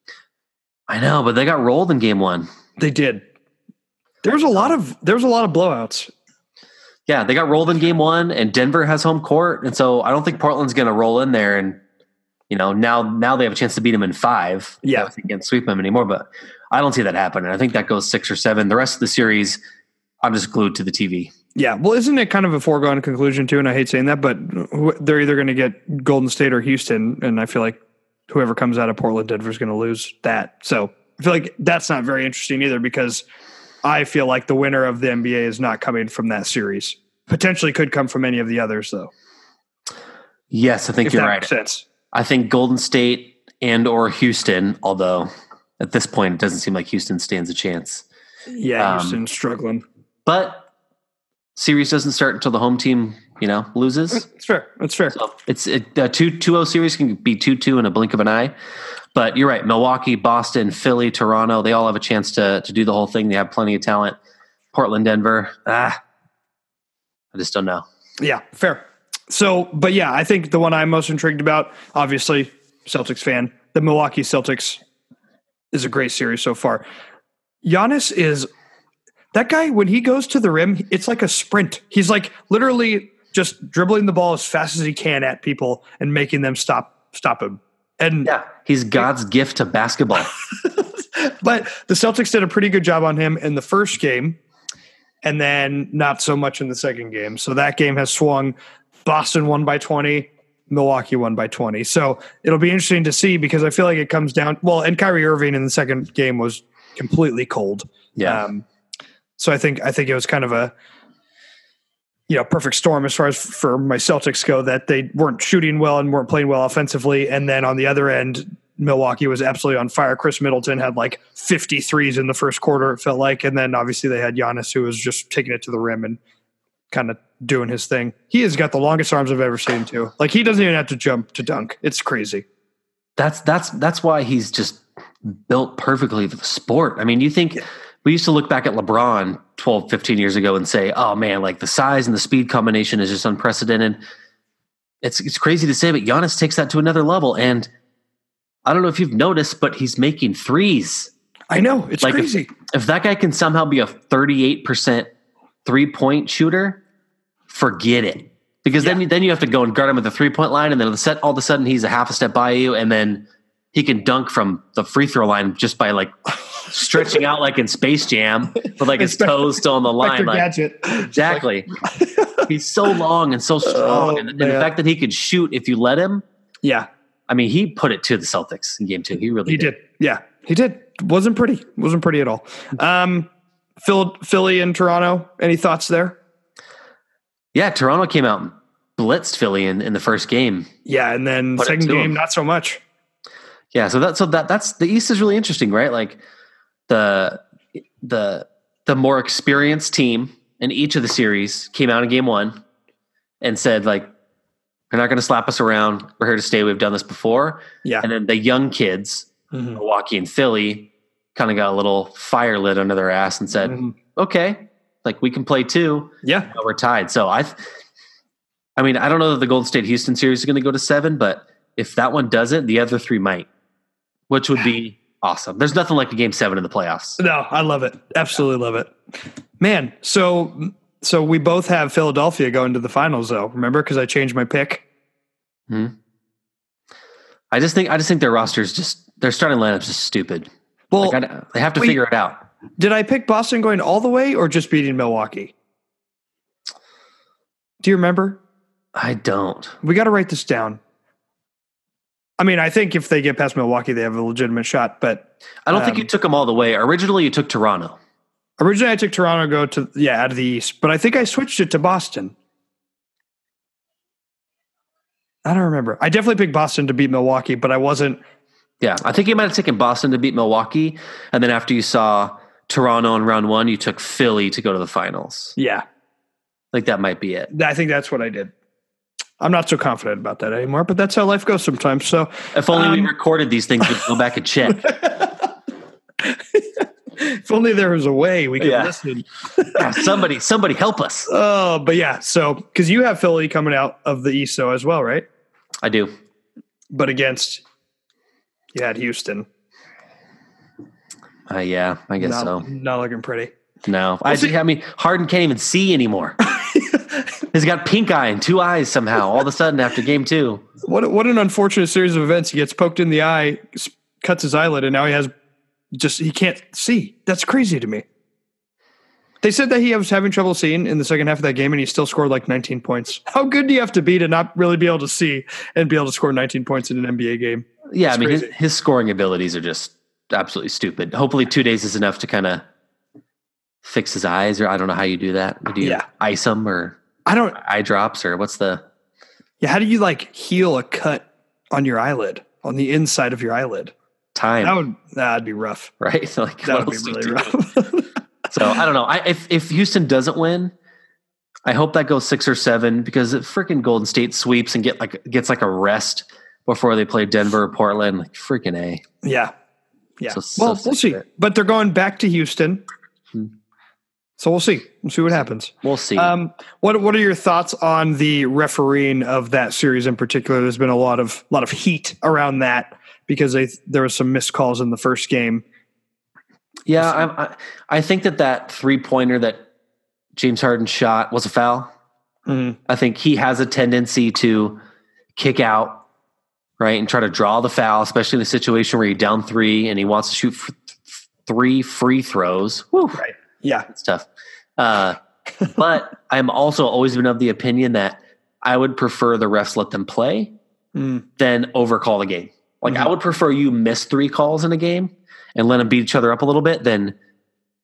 I know, but they got rolled in game 1. They did. There was a lot of blowouts. Yeah, they got rolled in game 1, and Denver has home court, and so I don't think Portland's going to roll in there. And now they have a chance to beat them in 5. Yeah, they can't sweep them anymore, but I don't see that happening. I think that goes 6 or 7. The rest of the series, I'm just glued to the TV. Yeah, well, isn't it kind of a foregone conclusion too? And I hate saying that, but they're either going to get Golden State or Houston, and I feel like whoever comes out of Portland, Denver is going to lose that. So I feel like that's not very interesting either because I feel like the winner of the NBA is not coming from that series. Potentially could come from any of the others, though. Yes, I think you're right. Makes sense. I think Golden State and or Houston, although at this point it doesn't seem like Houston stands a chance. Yeah, Houston's struggling. But series doesn't start until the home team, loses. It's fair. So it's a 2-0 series can be 2-2 in a blink of an eye. But you're right. Milwaukee, Boston, Philly, Toronto, they all have a chance to do the whole thing. They have plenty of talent. Portland, Denver. I just don't know. Yeah, fair. So, but yeah, I think the one I'm most intrigued about, obviously, Celtics fan, the Milwaukee Celtics is a great series so far. Giannis is that guy, when he goes to the rim, it's like a sprint. He's like literally just dribbling the ball as fast as he can at people and making them stop him. And yeah, he's God's gift to basketball. But the Celtics did a pretty good job on him in the first game and then not so much in the second game. So that game has swung. Boston won by 20, Milwaukee won by 20. So it'll be interesting to see because I feel like it comes down – well, and Kyrie Irving in the second game was completely cold. Yeah. So I think it was kind of a perfect storm as far as for my Celtics go, that they weren't shooting well and weren't playing well offensively. And then on the other end, Milwaukee was absolutely on fire. Chris Middleton had like 53s in the first quarter, it felt like. And then obviously they had Giannis, who was just taking it to the rim and kind of doing his thing. He has got the longest arms I've ever seen too. Like he doesn't even have to jump to dunk. It's crazy. That's why he's just built perfectly for the sport. I mean, you think we used to look back at LeBron 12, 15 years ago and say, oh man, like the size and the speed combination is just unprecedented. It's crazy to say, but Giannis takes that to another level. And I don't know if you've noticed, but he's making threes. I know. It's like crazy. If that guy can somehow be a 38% 3-point shooter, forget it. Because then you have to go and guard him at the 3-point line, and then all of a sudden he's a half a step by you, and then he can dunk from the free throw line just by like stretching out like in Space Jam with like his toes still on the line. Like, Gadget. Exactly. He's so long and so strong. And the fact that he could shoot if you let him. Yeah. I mean, he put it to the Celtics in game 2. He really did. Yeah, he did. Wasn't pretty at all. Philly and Toronto. Any thoughts there? Yeah, Toronto came out and blitzed Philly in the first game. Yeah, and then second game, not so much. Yeah, so that's the East is really interesting, right? Like the more experienced team in each of the series came out in game 1 and said, like, you're not going to slap us around. We're here to stay. We've done this before. Yeah. And then the young kids, Milwaukee and Philly, kind of got a little fire lit under their ass and said, okay, like we can play too. Yeah. Now we're tied. So I mean, I don't know that the Golden State Houston series is going to go to 7, but if that one doesn't, the other 3 might, which would be awesome. There's nothing like a game 7 in the playoffs. No, I love it. Absolutely love it, man. So we both have Philadelphia going to the finals, though. Remember, because I changed my pick. I just think their rosters their starting lineup's just stupid. Well, they have to figure it out. Did I pick Boston going all the way or just beating Milwaukee? Do you remember? I don't. We got to write this down. I mean, I think if they get past Milwaukee, they have a legitimate shot. But I don't think you took them all the way. Originally, you took Toronto. Originally, I took Toronto go to out of the East, but I think I switched it to Boston. I don't remember. I definitely picked Boston to beat Milwaukee, but I wasn't. Yeah, I think you might have taken Boston to beat Milwaukee, and then after you saw Toronto in round 1, you took Philly to go to the finals. Yeah, like that might be it. I think that's what I did. I'm not so confident about that anymore, but that's how life goes sometimes. So if only we recorded these things, we'd go back and check. If only there was a way we could listen. Somebody help us. Oh, but yeah. So, because you have Philly coming out of the East, though, as well, right? I do. But you had Houston. Yeah, I guess so. Not looking pretty. No. I mean, Harden can't even see anymore. He's got pink eye and 2 eyes somehow all of a sudden after game 2. What an unfortunate series of events. He gets poked in the eye, cuts his eyelid, and now he can't see. That's crazy to me. They said that he was having trouble seeing in the second half of that game, and he still scored like 19 points. How good do you have to be to not really be able to see and be able to score 19 points in an NBA game? Yeah, that's crazy. His scoring abilities are just absolutely stupid. Hopefully 2 days is enough to kind of fix his eyes, or I don't know how you do that. Do you ice them or eye drops, or what's the... Yeah, how do you like heal a cut on your eyelid, on the inside of your eyelid? Time. That'd be rough. Right? Like, that would be really rough. So I don't know. If Houston doesn't win, I hope that goes 6 or 7, because if freaking Golden State sweeps and gets like a rest before they play Denver or Portland, like freaking A. Yeah. We'll see. But they're going back to Houston. So we'll see. We'll see what happens. We'll see. What are your thoughts on the refereeing of that series in particular? There's been a lot of heat around that because there was some missed calls in the first game. Yeah, I think that 3-pointer that James Harden shot was a foul. I think he has a tendency to kick out, right, and try to draw the foul, especially in a situation where you're down 3 and he wants to shoot 3 free throws. Woo. Right. Yeah. It's tough. But I'm also always been of the opinion that I would prefer the refs let them play than overcall the game. Like I would prefer you miss 3 calls in a game and let them beat each other up a little bit than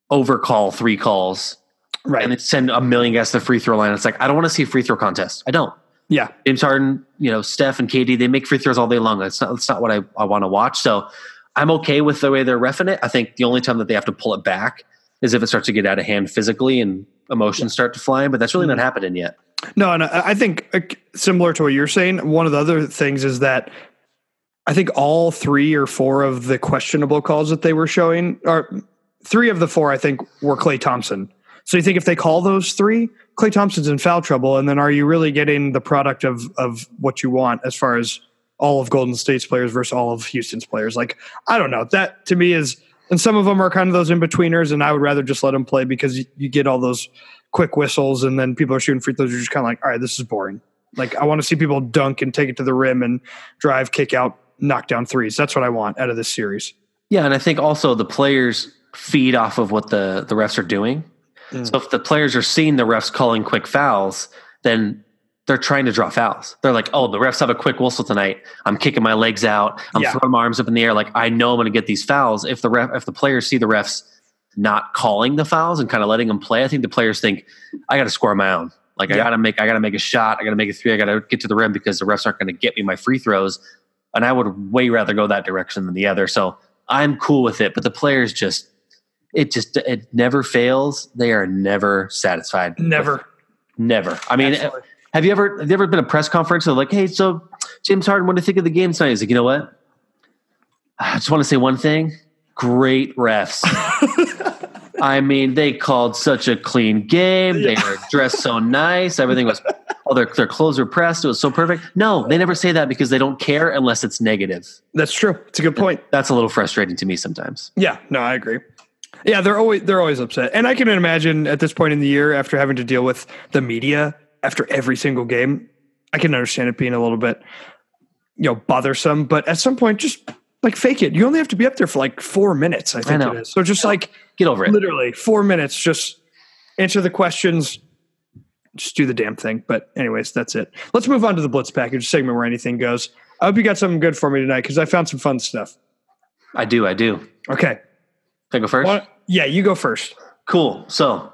overcall 3 calls, Right. and then send a million guys to the free throw line. It's like, I don't want to see a free throw contest. I don't. Yeah. James Harden, Steph and KD, they make free throws all day long. That's not what I want to watch. So I'm okay with the way they're reffing it. I think the only time that they have to pull it back is if it starts to get out of hand physically and emotions start to fly, but that's really not happening yet. No, and I think similar to what you're saying, one of the other things is that I think all 3 or 4 of the questionable calls that they were showing, or 3 of the 4, I think, were Klay Thompson. So you think if they call those 3, Klay Thompson's in foul trouble, and then are you really getting the product of what you want as far as all of Golden State's players versus all of Houston's players? Like, I don't know. That to me is, and some of them are kind of those in-betweeners, and I would rather just let them play because you get all those quick whistles, and then people are shooting free throws. You're just kind of like, all right, this is boring. Like, I want to see people dunk and take it to the rim and drive, kick out, knock down threes. That's what I want out of this series. Yeah, and I think also the players feed off of what the refs are doing. So if the players are seeing the refs calling quick fouls, then they're trying to draw fouls. They're like, oh, the refs have a quick whistle tonight. I'm kicking my legs out. I'm throwing my arms up in the air. Like, I know I'm going to get these fouls. If the players see the refs not calling the fouls and kind of letting them play, I think the players think, I got to score my own. Like, I got to make a shot. I got to make a 3. I got to get to the rim because the refs aren't going to get me my free throws. And I would way rather go that direction than the other. So I'm cool with it. But the players it never fails. They are never satisfied. Never. I mean, Absolutely. have you ever been a press conference and like, hey, so James Harden, what do you think of the game tonight? He's like, you know what? I just want to say one thing. Great refs. I mean, they called such a clean game. They were dressed so nice. Everything was, their clothes were pressed. It was so perfect. No, they never say that because they don't care unless it's negative. That's true. It's a good point. That's a little frustrating to me sometimes. Yeah, no, I agree. Yeah, they're always upset. And I can imagine at this point in the year, after having to deal with the media after every single game, I can understand it being a little bit, bothersome. But at some point, just like fake it. You only have to be up there for like 4 minutes, I think it is. So just like get over it. Literally 4 minutes, just answer the questions, just do the damn thing. But anyways, that's it. Let's move on to the Blitz Package segment where anything goes. I hope you got something good for me tonight because I found some fun stuff. I do. Okay. Can I go first? Yeah, you go first. Cool. So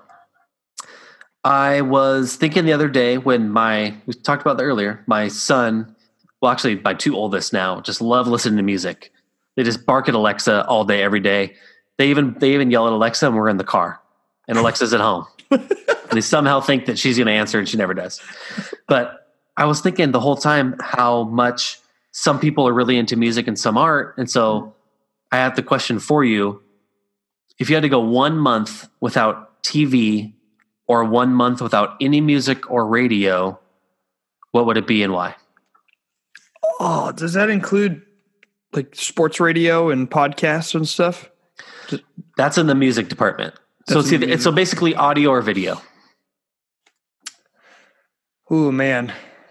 I was thinking the other day when we talked about that earlier, my son, well, actually my 2 oldest now, just love listening to music. They just bark at Alexa all day, every day. They even yell at Alexa when we're in the car and Alexa's at home. And they somehow think that she's going to answer and she never does. But I was thinking the whole time how much some people are really into music and some aren't. And so I have the question for you. If you had to go 1 month without TV or 1 month without any music or radio, what would it be and why? Oh, does that include like sports radio and podcasts and stuff? That's in the music department. So it's basically audio or video. Oh man.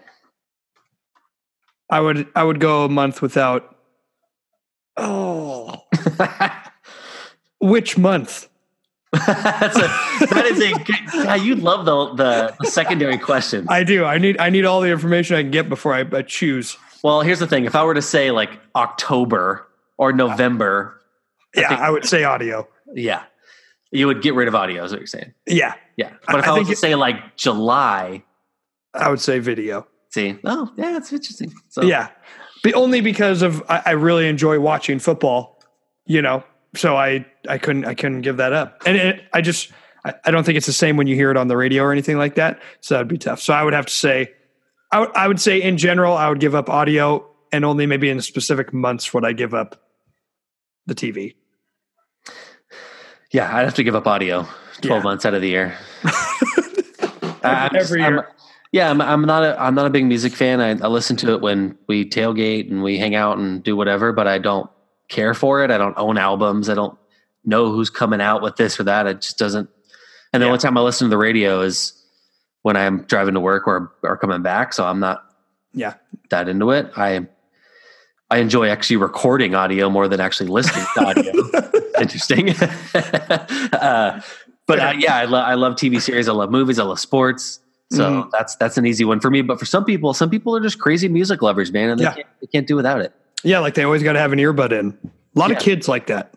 I would go a month without. Oh. Which month? that is a good. Yeah, you love the secondary question. I do. I need all the information I can get before I choose. Well, here's the thing. If I were to say like October or November, I would say audio. Yeah, you would get rid of audio. Is what you're saying? Yeah. But if I was to say like July, I would say video. See? Oh, yeah, that's interesting. So. Yeah, but only because of I really enjoy watching football. So I couldn't give that up. And I don't think it's the same when you hear it on the radio or anything like that. So that'd be tough. So I would have to say, I would say in general, I would give up audio, and only maybe in specific months would I give up the TV. Yeah, I'd have to give up audio 12 months out of the year. Every year. I'm not a big music fan. I listen to it when we tailgate and we hang out and do whatever, but I don't care for it. I don't own albums. I don't know who's coming out with this or that. It just doesn't. And the only time I listen to the radio is when I'm driving to work or coming back. So I'm not that into it. I enjoy actually recording audio more than actually listening to audio. Interesting. I love TV series. I love movies. I love sports. So that's an easy one for me. But for some people are just crazy music lovers, man. And they can't do without it. Yeah, like they always got to have an earbud in. A lot of kids like that.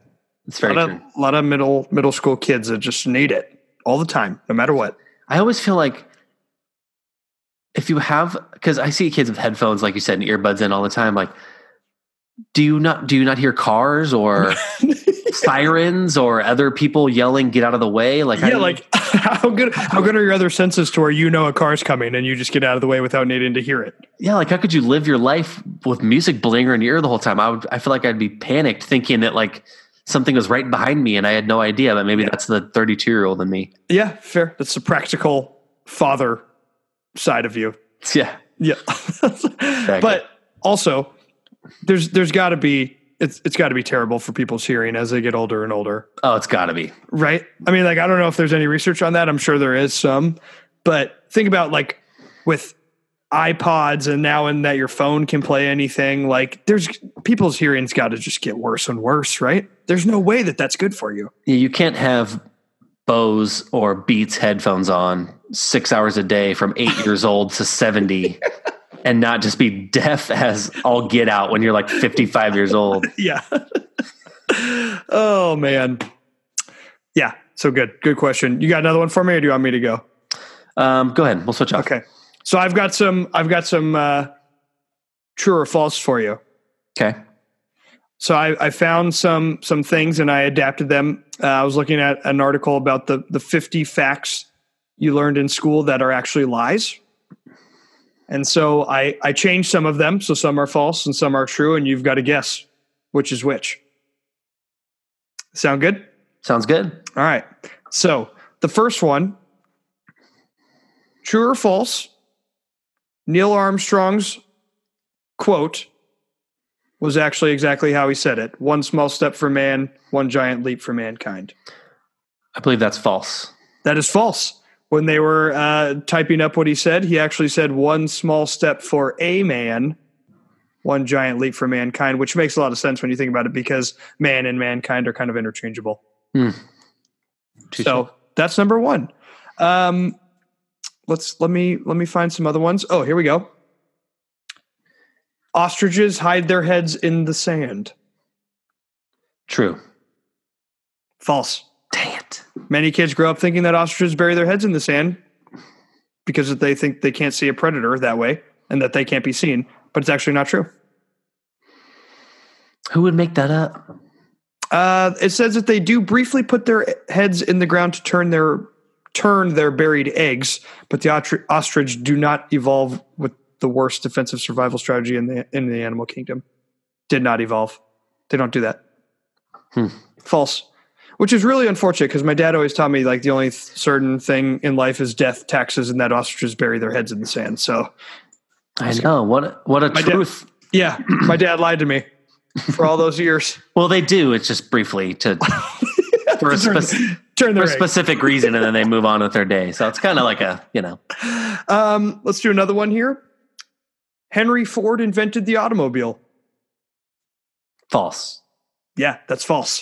It's very true. A lot of middle school kids that just need it all the time, no matter what. I always feel like if you have, because I see kids with headphones, like you said, and earbuds in all the time. Like, do you not hear cars or sirens or other people yelling, "Get out of the way"? Like, how good are your other senses to where you know a car's coming and you just get out of the way without needing to hear it? Yeah, like how could you live your life with music blaring in your ear the whole time? I feel like I'd be panicked thinking that like something was right behind me and I had no idea, but maybe that's the 32-year-old in me. Yeah, fair. That's the practical father side of you. Yeah. Exactly. But also, there's got to be it's got to be terrible for people's hearing as they get older and older. Oh, it's got to be. Right? I mean, like, I don't know if there's any research on that. I'm sure there is some. But think about, like, with iPods and now in that your phone can play anything, like, there's people's hearing's got to just get worse and worse, right? There's no way that that's good for you. Yeah, you can't have Bose or Beats headphones on 6 hours a day from 8 years old to 70 and not just be deaf as all get out when you're like 55 years old. Yeah. Oh, man. Yeah. So good. Good question. You got another one for me or do you want me to go? Go ahead. We'll switch off. Okay. So I've got some true or false for you. Okay. So I found some things and I adapted them. I was looking at an article about the 50 facts you learned in school that are actually lies. And so I changed some of them. So some are false and some are true. And you've got to guess which is which. Sound good? Sounds good. All right. So the first one, true or false, Neil Armstrong's quote was actually exactly how he said it. One small step for man, one giant leap for mankind. I believe that's false. That is false. When they were typing up what he said, he actually said one small step for a man, one giant leap for mankind, which makes a lot of sense when you think about it because man and mankind are kind of interchangeable. So that's number one. Let me find some other ones. Oh, here we go. Ostriches hide their heads in the sand. True. False. Dang it. Many kids grow up thinking that ostriches bury their heads in the sand because they think they can't see a predator that way and that they can't be seen, but it's actually not true. Who would make that up? It says that they do briefly put their heads in the ground to turn their buried eggs, but the ostrich do not evolve with the worst defensive survival strategy in the animal kingdom. Did not evolve. They don't do that. False. Which is really unfortunate because my dad always taught me like the only certain thing in life is death, taxes, and that ostriches bury their heads in the sand. So I know what a truth. My dad lied to me for all those years. Well, they do. It's just briefly for a specific reason, and then they move on with their day. So it's kind of like Let's do another one here. Henry Ford invented the automobile. False. Yeah, that's false.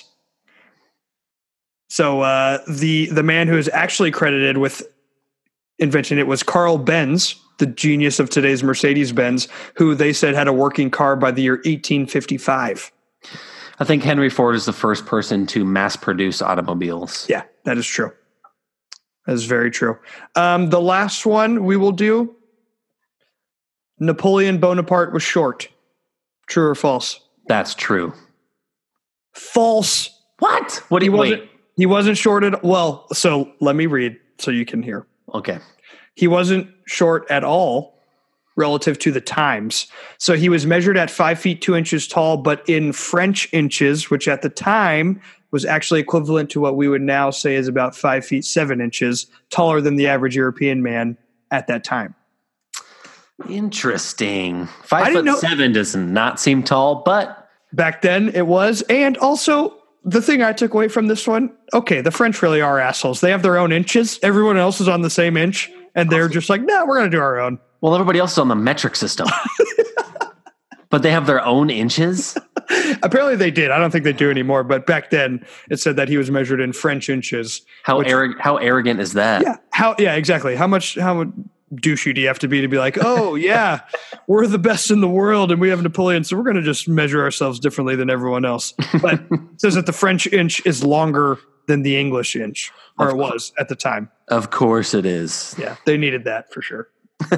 So the man who is actually credited with inventing it was Carl Benz, the genius of today's Mercedes-Benz, who they said had a working car by the year 1855. I think Henry Ford is the first person to mass produce automobiles. Yeah, that is true. That is very true. The last one we will do, Napoleon Bonaparte was short. True or false? That's true. False. What? What do you wait? He wasn't short at well, so let me read so you can hear. Okay. He wasn't short at all relative to the times. So he was measured at 5 feet 2 inches tall, but in French inches, which at the time was actually equivalent to what we would now say is about 5 feet 7 inches, taller than the average European man at that time. Interesting. 5'7" does not seem tall, but back then it was. And also, the thing I took away from this one, okay, the French really are assholes. They have their own inches. Everyone else is on the same inch, and they're just like, nah, we're going to do our own. Well, everybody else is on the metric system. But they have their own inches? Apparently they did. I don't think they do anymore, but back then it said that he was measured in French inches. How arrogant is that? Yeah, exactly. How douchey do you have to be like, oh yeah, we're the best in the world and we have Napoleon, so we're going to just measure ourselves differently than everyone else. But it says that the French inch is longer than the English inch, or it was at the time. Of course it is. Yeah, they needed that for sure.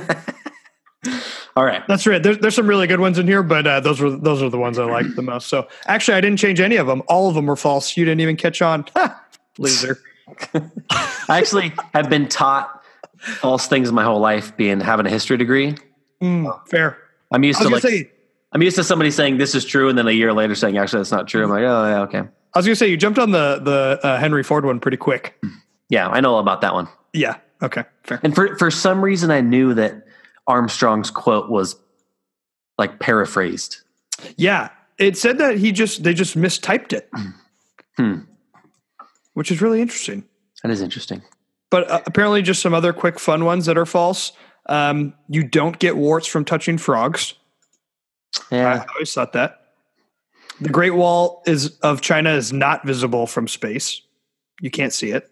All right. That's right. There's some really good ones in here, but those are the ones I liked the most. So actually, I didn't change any of them. All of them were false. You didn't even catch on. Loser. I actually have been taught false things my whole life, having a history degree. Fair. I'm used to somebody saying this is true, and then a year later saying actually that's not true. I'm like, oh yeah, okay. I was gonna say you jumped on the Henry Ford one pretty quick. Yeah, I know about that one. Yeah. Okay. Fair. And for some reason, I knew that Armstrong's quote was like paraphrased. Yeah, it said that they just mistyped it, which is really interesting. That is interesting. But apparently, just some other quick fun ones that are false. You don't get warts from touching frogs. Yeah, I always thought that. The Great Wall of China is not visible from space. You can't see it.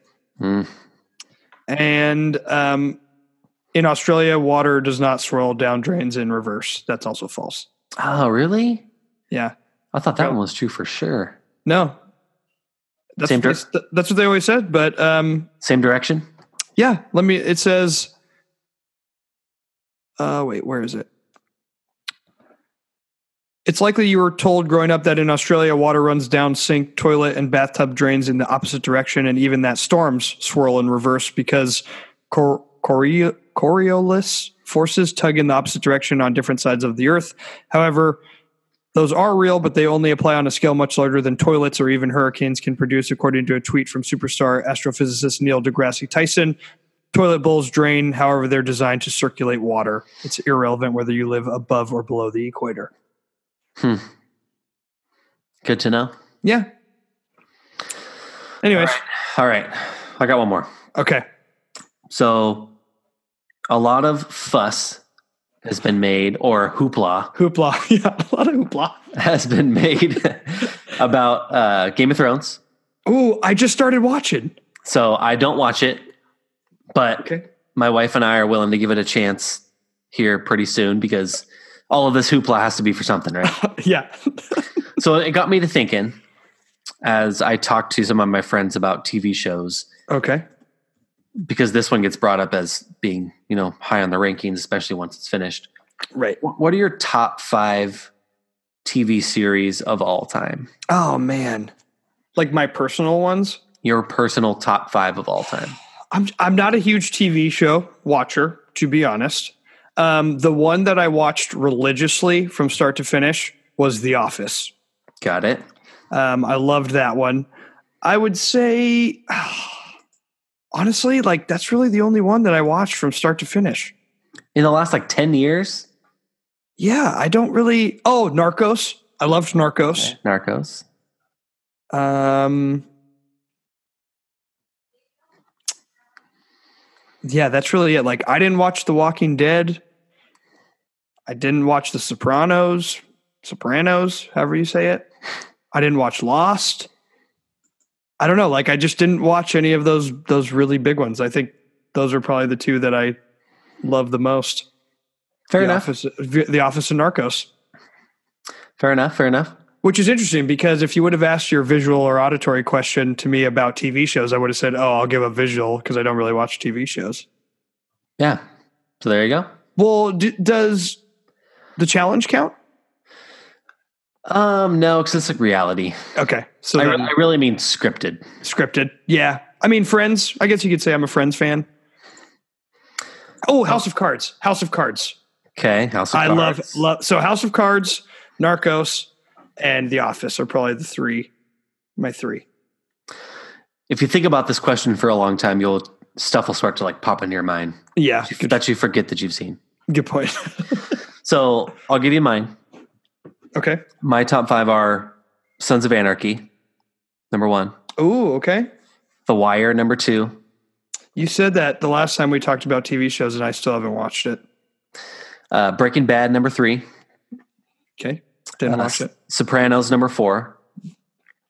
And in Australia, water does not swirl down drains in reverse. That's also false. Oh, really? Yeah. I thought that one was true for sure. No. That's what they always said, but same direction? Yeah. It says wait, where is it? It's likely you were told growing up that in Australia, water runs down sink, toilet, and bathtub drains in the opposite direction, and even that storms swirl in reverse because Coriolis forces tug in the opposite direction on different sides of the earth. However, those are real, but they only apply on a scale much larger than toilets or even hurricanes can produce, according to a tweet from superstar astrophysicist Neil deGrasse Tyson. Toilet bowls drain, however, they're designed to circulate water. It's irrelevant whether you live above or below the equator. Good to know. Yeah. Anyways. All right. I got one more. Okay. So a lot of fuss has been made, or hoopla. Yeah, a lot of hoopla has been made about Game of Thrones. Ooh, I just started watching. So I don't watch it, but my wife and I are willing to give it a chance here pretty soon because all of this hoopla has to be for something, right? Yeah. So it got me to thinking as I talked to some of my friends about TV shows. Okay. Because this one gets brought up as being, high on the rankings, especially once it's finished. Right. What are your top 5 TV series of all time? Oh, man. Like my personal ones? Your personal top 5 of all time. I'm not a huge TV show watcher, to be honest. The one that I watched religiously from start to finish was The Office. Got it. I loved that one. I would say, honestly, like that's really the only one that I watched from start to finish. In the last 10 years? Yeah, I don't really. Oh, Narcos. I loved Narcos. Okay. Narcos. Yeah, that's really it. Like, I didn't watch The Walking Dead. I didn't watch The Sopranos, however you say it. I didn't watch Lost. I don't know. Like, I just didn't watch any of those really big ones. I think those are probably the two that I love the most. Fair enough. The Office and Narcos. Fair enough. Which is interesting because if you would have asked your visual or auditory question to me about TV shows, I would have said, oh, I'll give a visual because I don't really watch TV shows. Yeah. So there you go. Well, does the challenge count? No, because it's like reality. Okay. So I really mean scripted. Scripted. Yeah. I mean, Friends. I guess you could say I'm a Friends fan. Oh, House of Cards. Okay. House of Cards. I love. So House of Cards, Narcos, and The Office are probably my three. If you think about this question for a long time, stuff will start to pop into your mind. Yeah. That you forget that you've seen. Good point. So I'll give you mine. Okay. My top 5 are Sons of Anarchy, number 1. Ooh, okay. The Wire, number 2. You said that the last time we talked about TV shows, and I still haven't watched it. Breaking Bad, number 3. Okay. Didn't watch it. Sopranos, number 4.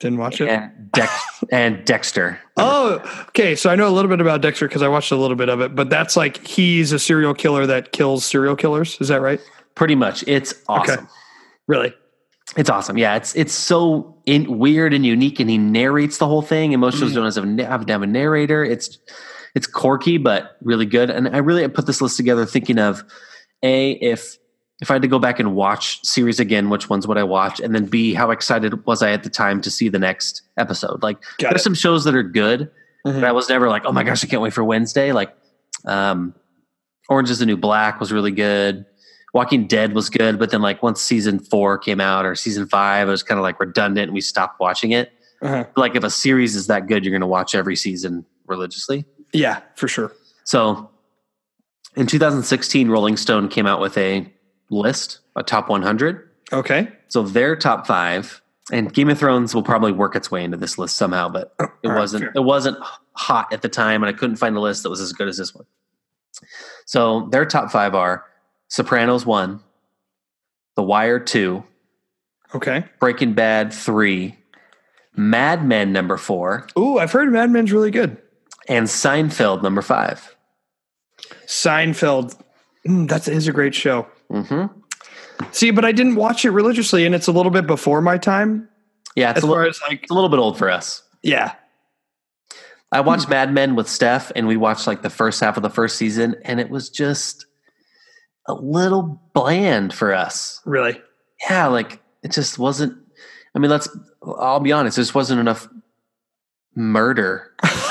Didn't watch it. And Dexter. Oh, okay. So I know a little bit about Dexter because I watched a little bit of it, but that's like he's a serial killer that kills serial killers. Is that right? Pretty much. It's awesome. Okay. Really? It's awesome. Yeah, it's so weird and unique, and he narrates the whole thing. And most shows don't have a narrator. It's quirky, but really good. And I put this list together thinking of if I had to go back and watch series again, which ones would I watch? And then B, how excited was I at the time to see the next episode? Like there's some shows that are good, but I was never like, oh my gosh, I can't wait for Wednesday. Like Orange is the New Black was really good. Walking Dead was good, but then like once season 4 came out or season 5, it was kind of like redundant and we stopped watching it. Like if a series is that good, you're going to watch every season religiously. Yeah, for sure. So in 2016, Rolling Stone came out with a list, a top 100. Okay. So their top 5, and Game of Thrones will probably work its way into this list somehow, but it wasn't hot at the time, and I couldn't find a list that was as good as this one. So their top 5 are Sopranos 1, The Wire 2, okay, Breaking Bad 3, Mad Men number 4. Ooh, I've heard Mad Men's really good. And Seinfeld number 5. Seinfeld, that is a great show. Mm-hmm. See, but I didn't watch it religiously, and it's a little bit before my time. Yeah, it's a little bit old for us. Yeah. I watched Mad Men with Steph, and we watched like the first half of the first season, and it was just a little bland for us. Really? Yeah, like it just wasn't. I mean, I'll be honest, there just wasn't enough murder.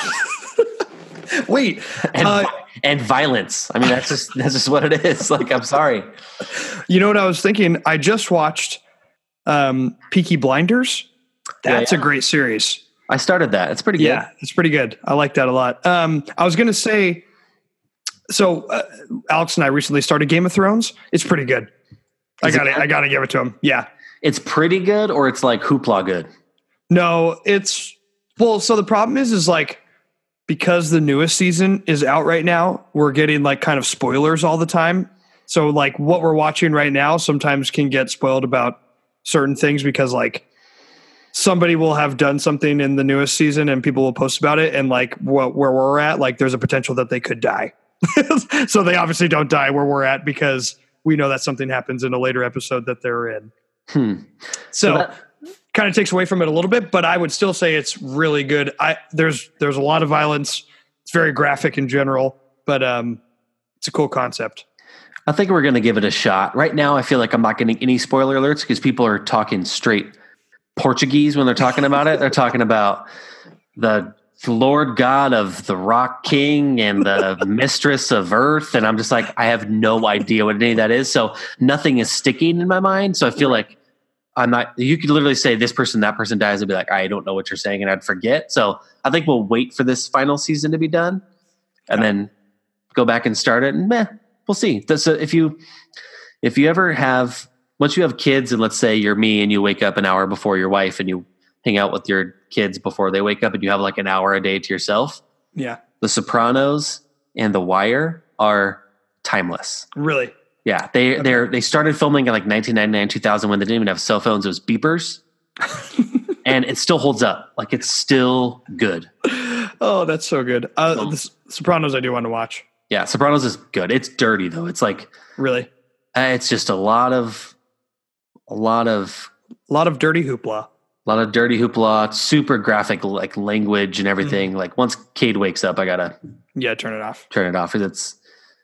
Wait, and violence. I mean, that's just what it is. Like, I'm sorry. You know what I was thinking? I just watched Peaky Blinders. That's a great series. I started that. It's pretty good. Yeah, it's pretty good. I like that a lot. I was going to say, so Alex and I recently started Game of Thrones. It's pretty good. I got to give it to him. Yeah. It's pretty good, or it's like hoopla good? No, so the problem is like, because the newest season is out right now, we're getting like kind of spoilers all the time. So like what we're watching right now sometimes can get spoiled about certain things because like somebody will have done something in the newest season and people will post about it. And like where we're at, like there's a potential that they could die. So they obviously don't die where we're at because we know that something happens in a later episode that they're in. So that kind of takes away from it a little bit, but I would still say it's really good. There's a lot of violence. It's very graphic in general, but it's a cool concept. I think we're going to give it a shot. Right now, I feel like I'm not getting any spoiler alerts because people are talking straight Portuguese when they're talking about it. They're talking about the Lord God of the Rock King and the Mistress of Earth. And I'm just like, I have no idea what any of that is. So nothing is sticking in my mind. So I feel like you could literally say this person, that person dies and be like, I don't know what you're saying. And I'd forget. So I think we'll wait for this final season to be done and then go back and start it. And we'll see. So if you ever once you have kids and let's say you're me and you wake up an hour before your wife and you hang out with your kids before they wake up and you have like an hour a day to yourself. Yeah. The Sopranos and The Wire are timeless. Really? Yeah, they started filming in like 1999, 2000 when they didn't even have cell phones. It was beepers, and it still holds up. Like it's still good. Oh, that's so good. The Sopranos, I do want to watch. Yeah, Sopranos is good. It's dirty though. It's like really. It's just a lot of dirty hoopla. A lot of dirty hoopla. Super graphic like language and everything. Like once Cade wakes up, I gotta turn it off. Turn it off. It's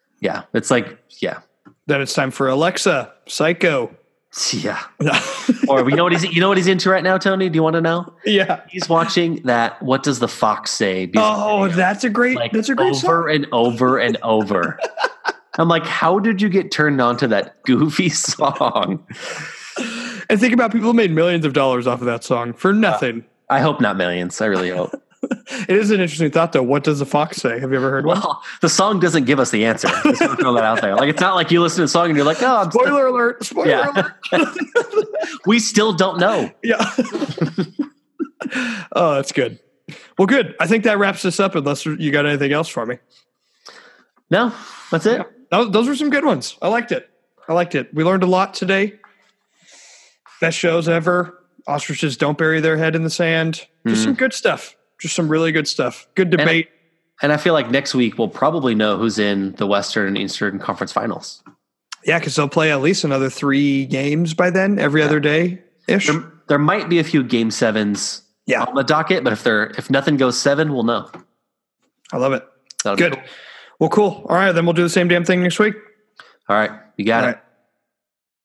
Then it's time for Alexa, Psycho. Yeah. Or you know what he's into right now, Tony? Do you want to know? Yeah. He's watching that What Does the Fox Say? That's a great over song. And over and over. I'm like, how did you get turned on to that goofy song? And think about people who made millions of dollars off of that song for nothing. I hope not millions. I really hope. It is an interesting thought, though. What does the fox say? Have you ever heard one? Well, the song doesn't give us the answer. Just want to throw that out there. Like, it's not like you listen to a song and you're like, oh, spoiler alert. Spoiler alert. We still don't know. Yeah. Oh, that's good. Well, good. I think that wraps this up unless you got anything else for me. No, that's it. Yeah. Those were some good ones. I liked it. We learned a lot today. Best shows ever. Ostriches don't bury their head in the sand. Just some good stuff. Just some really good stuff. Good debate. And I feel like next week we'll probably know who's in the Western and Eastern Conference Finals. Yeah, because they'll play at least another 3 games by then, every other day-ish. There might be a few Game 7s on the docket, but if nothing goes 7, we'll know. I love it. That'll good. Be cool. Well, cool. All right, then we'll do the same damn thing next week. All right, you got it.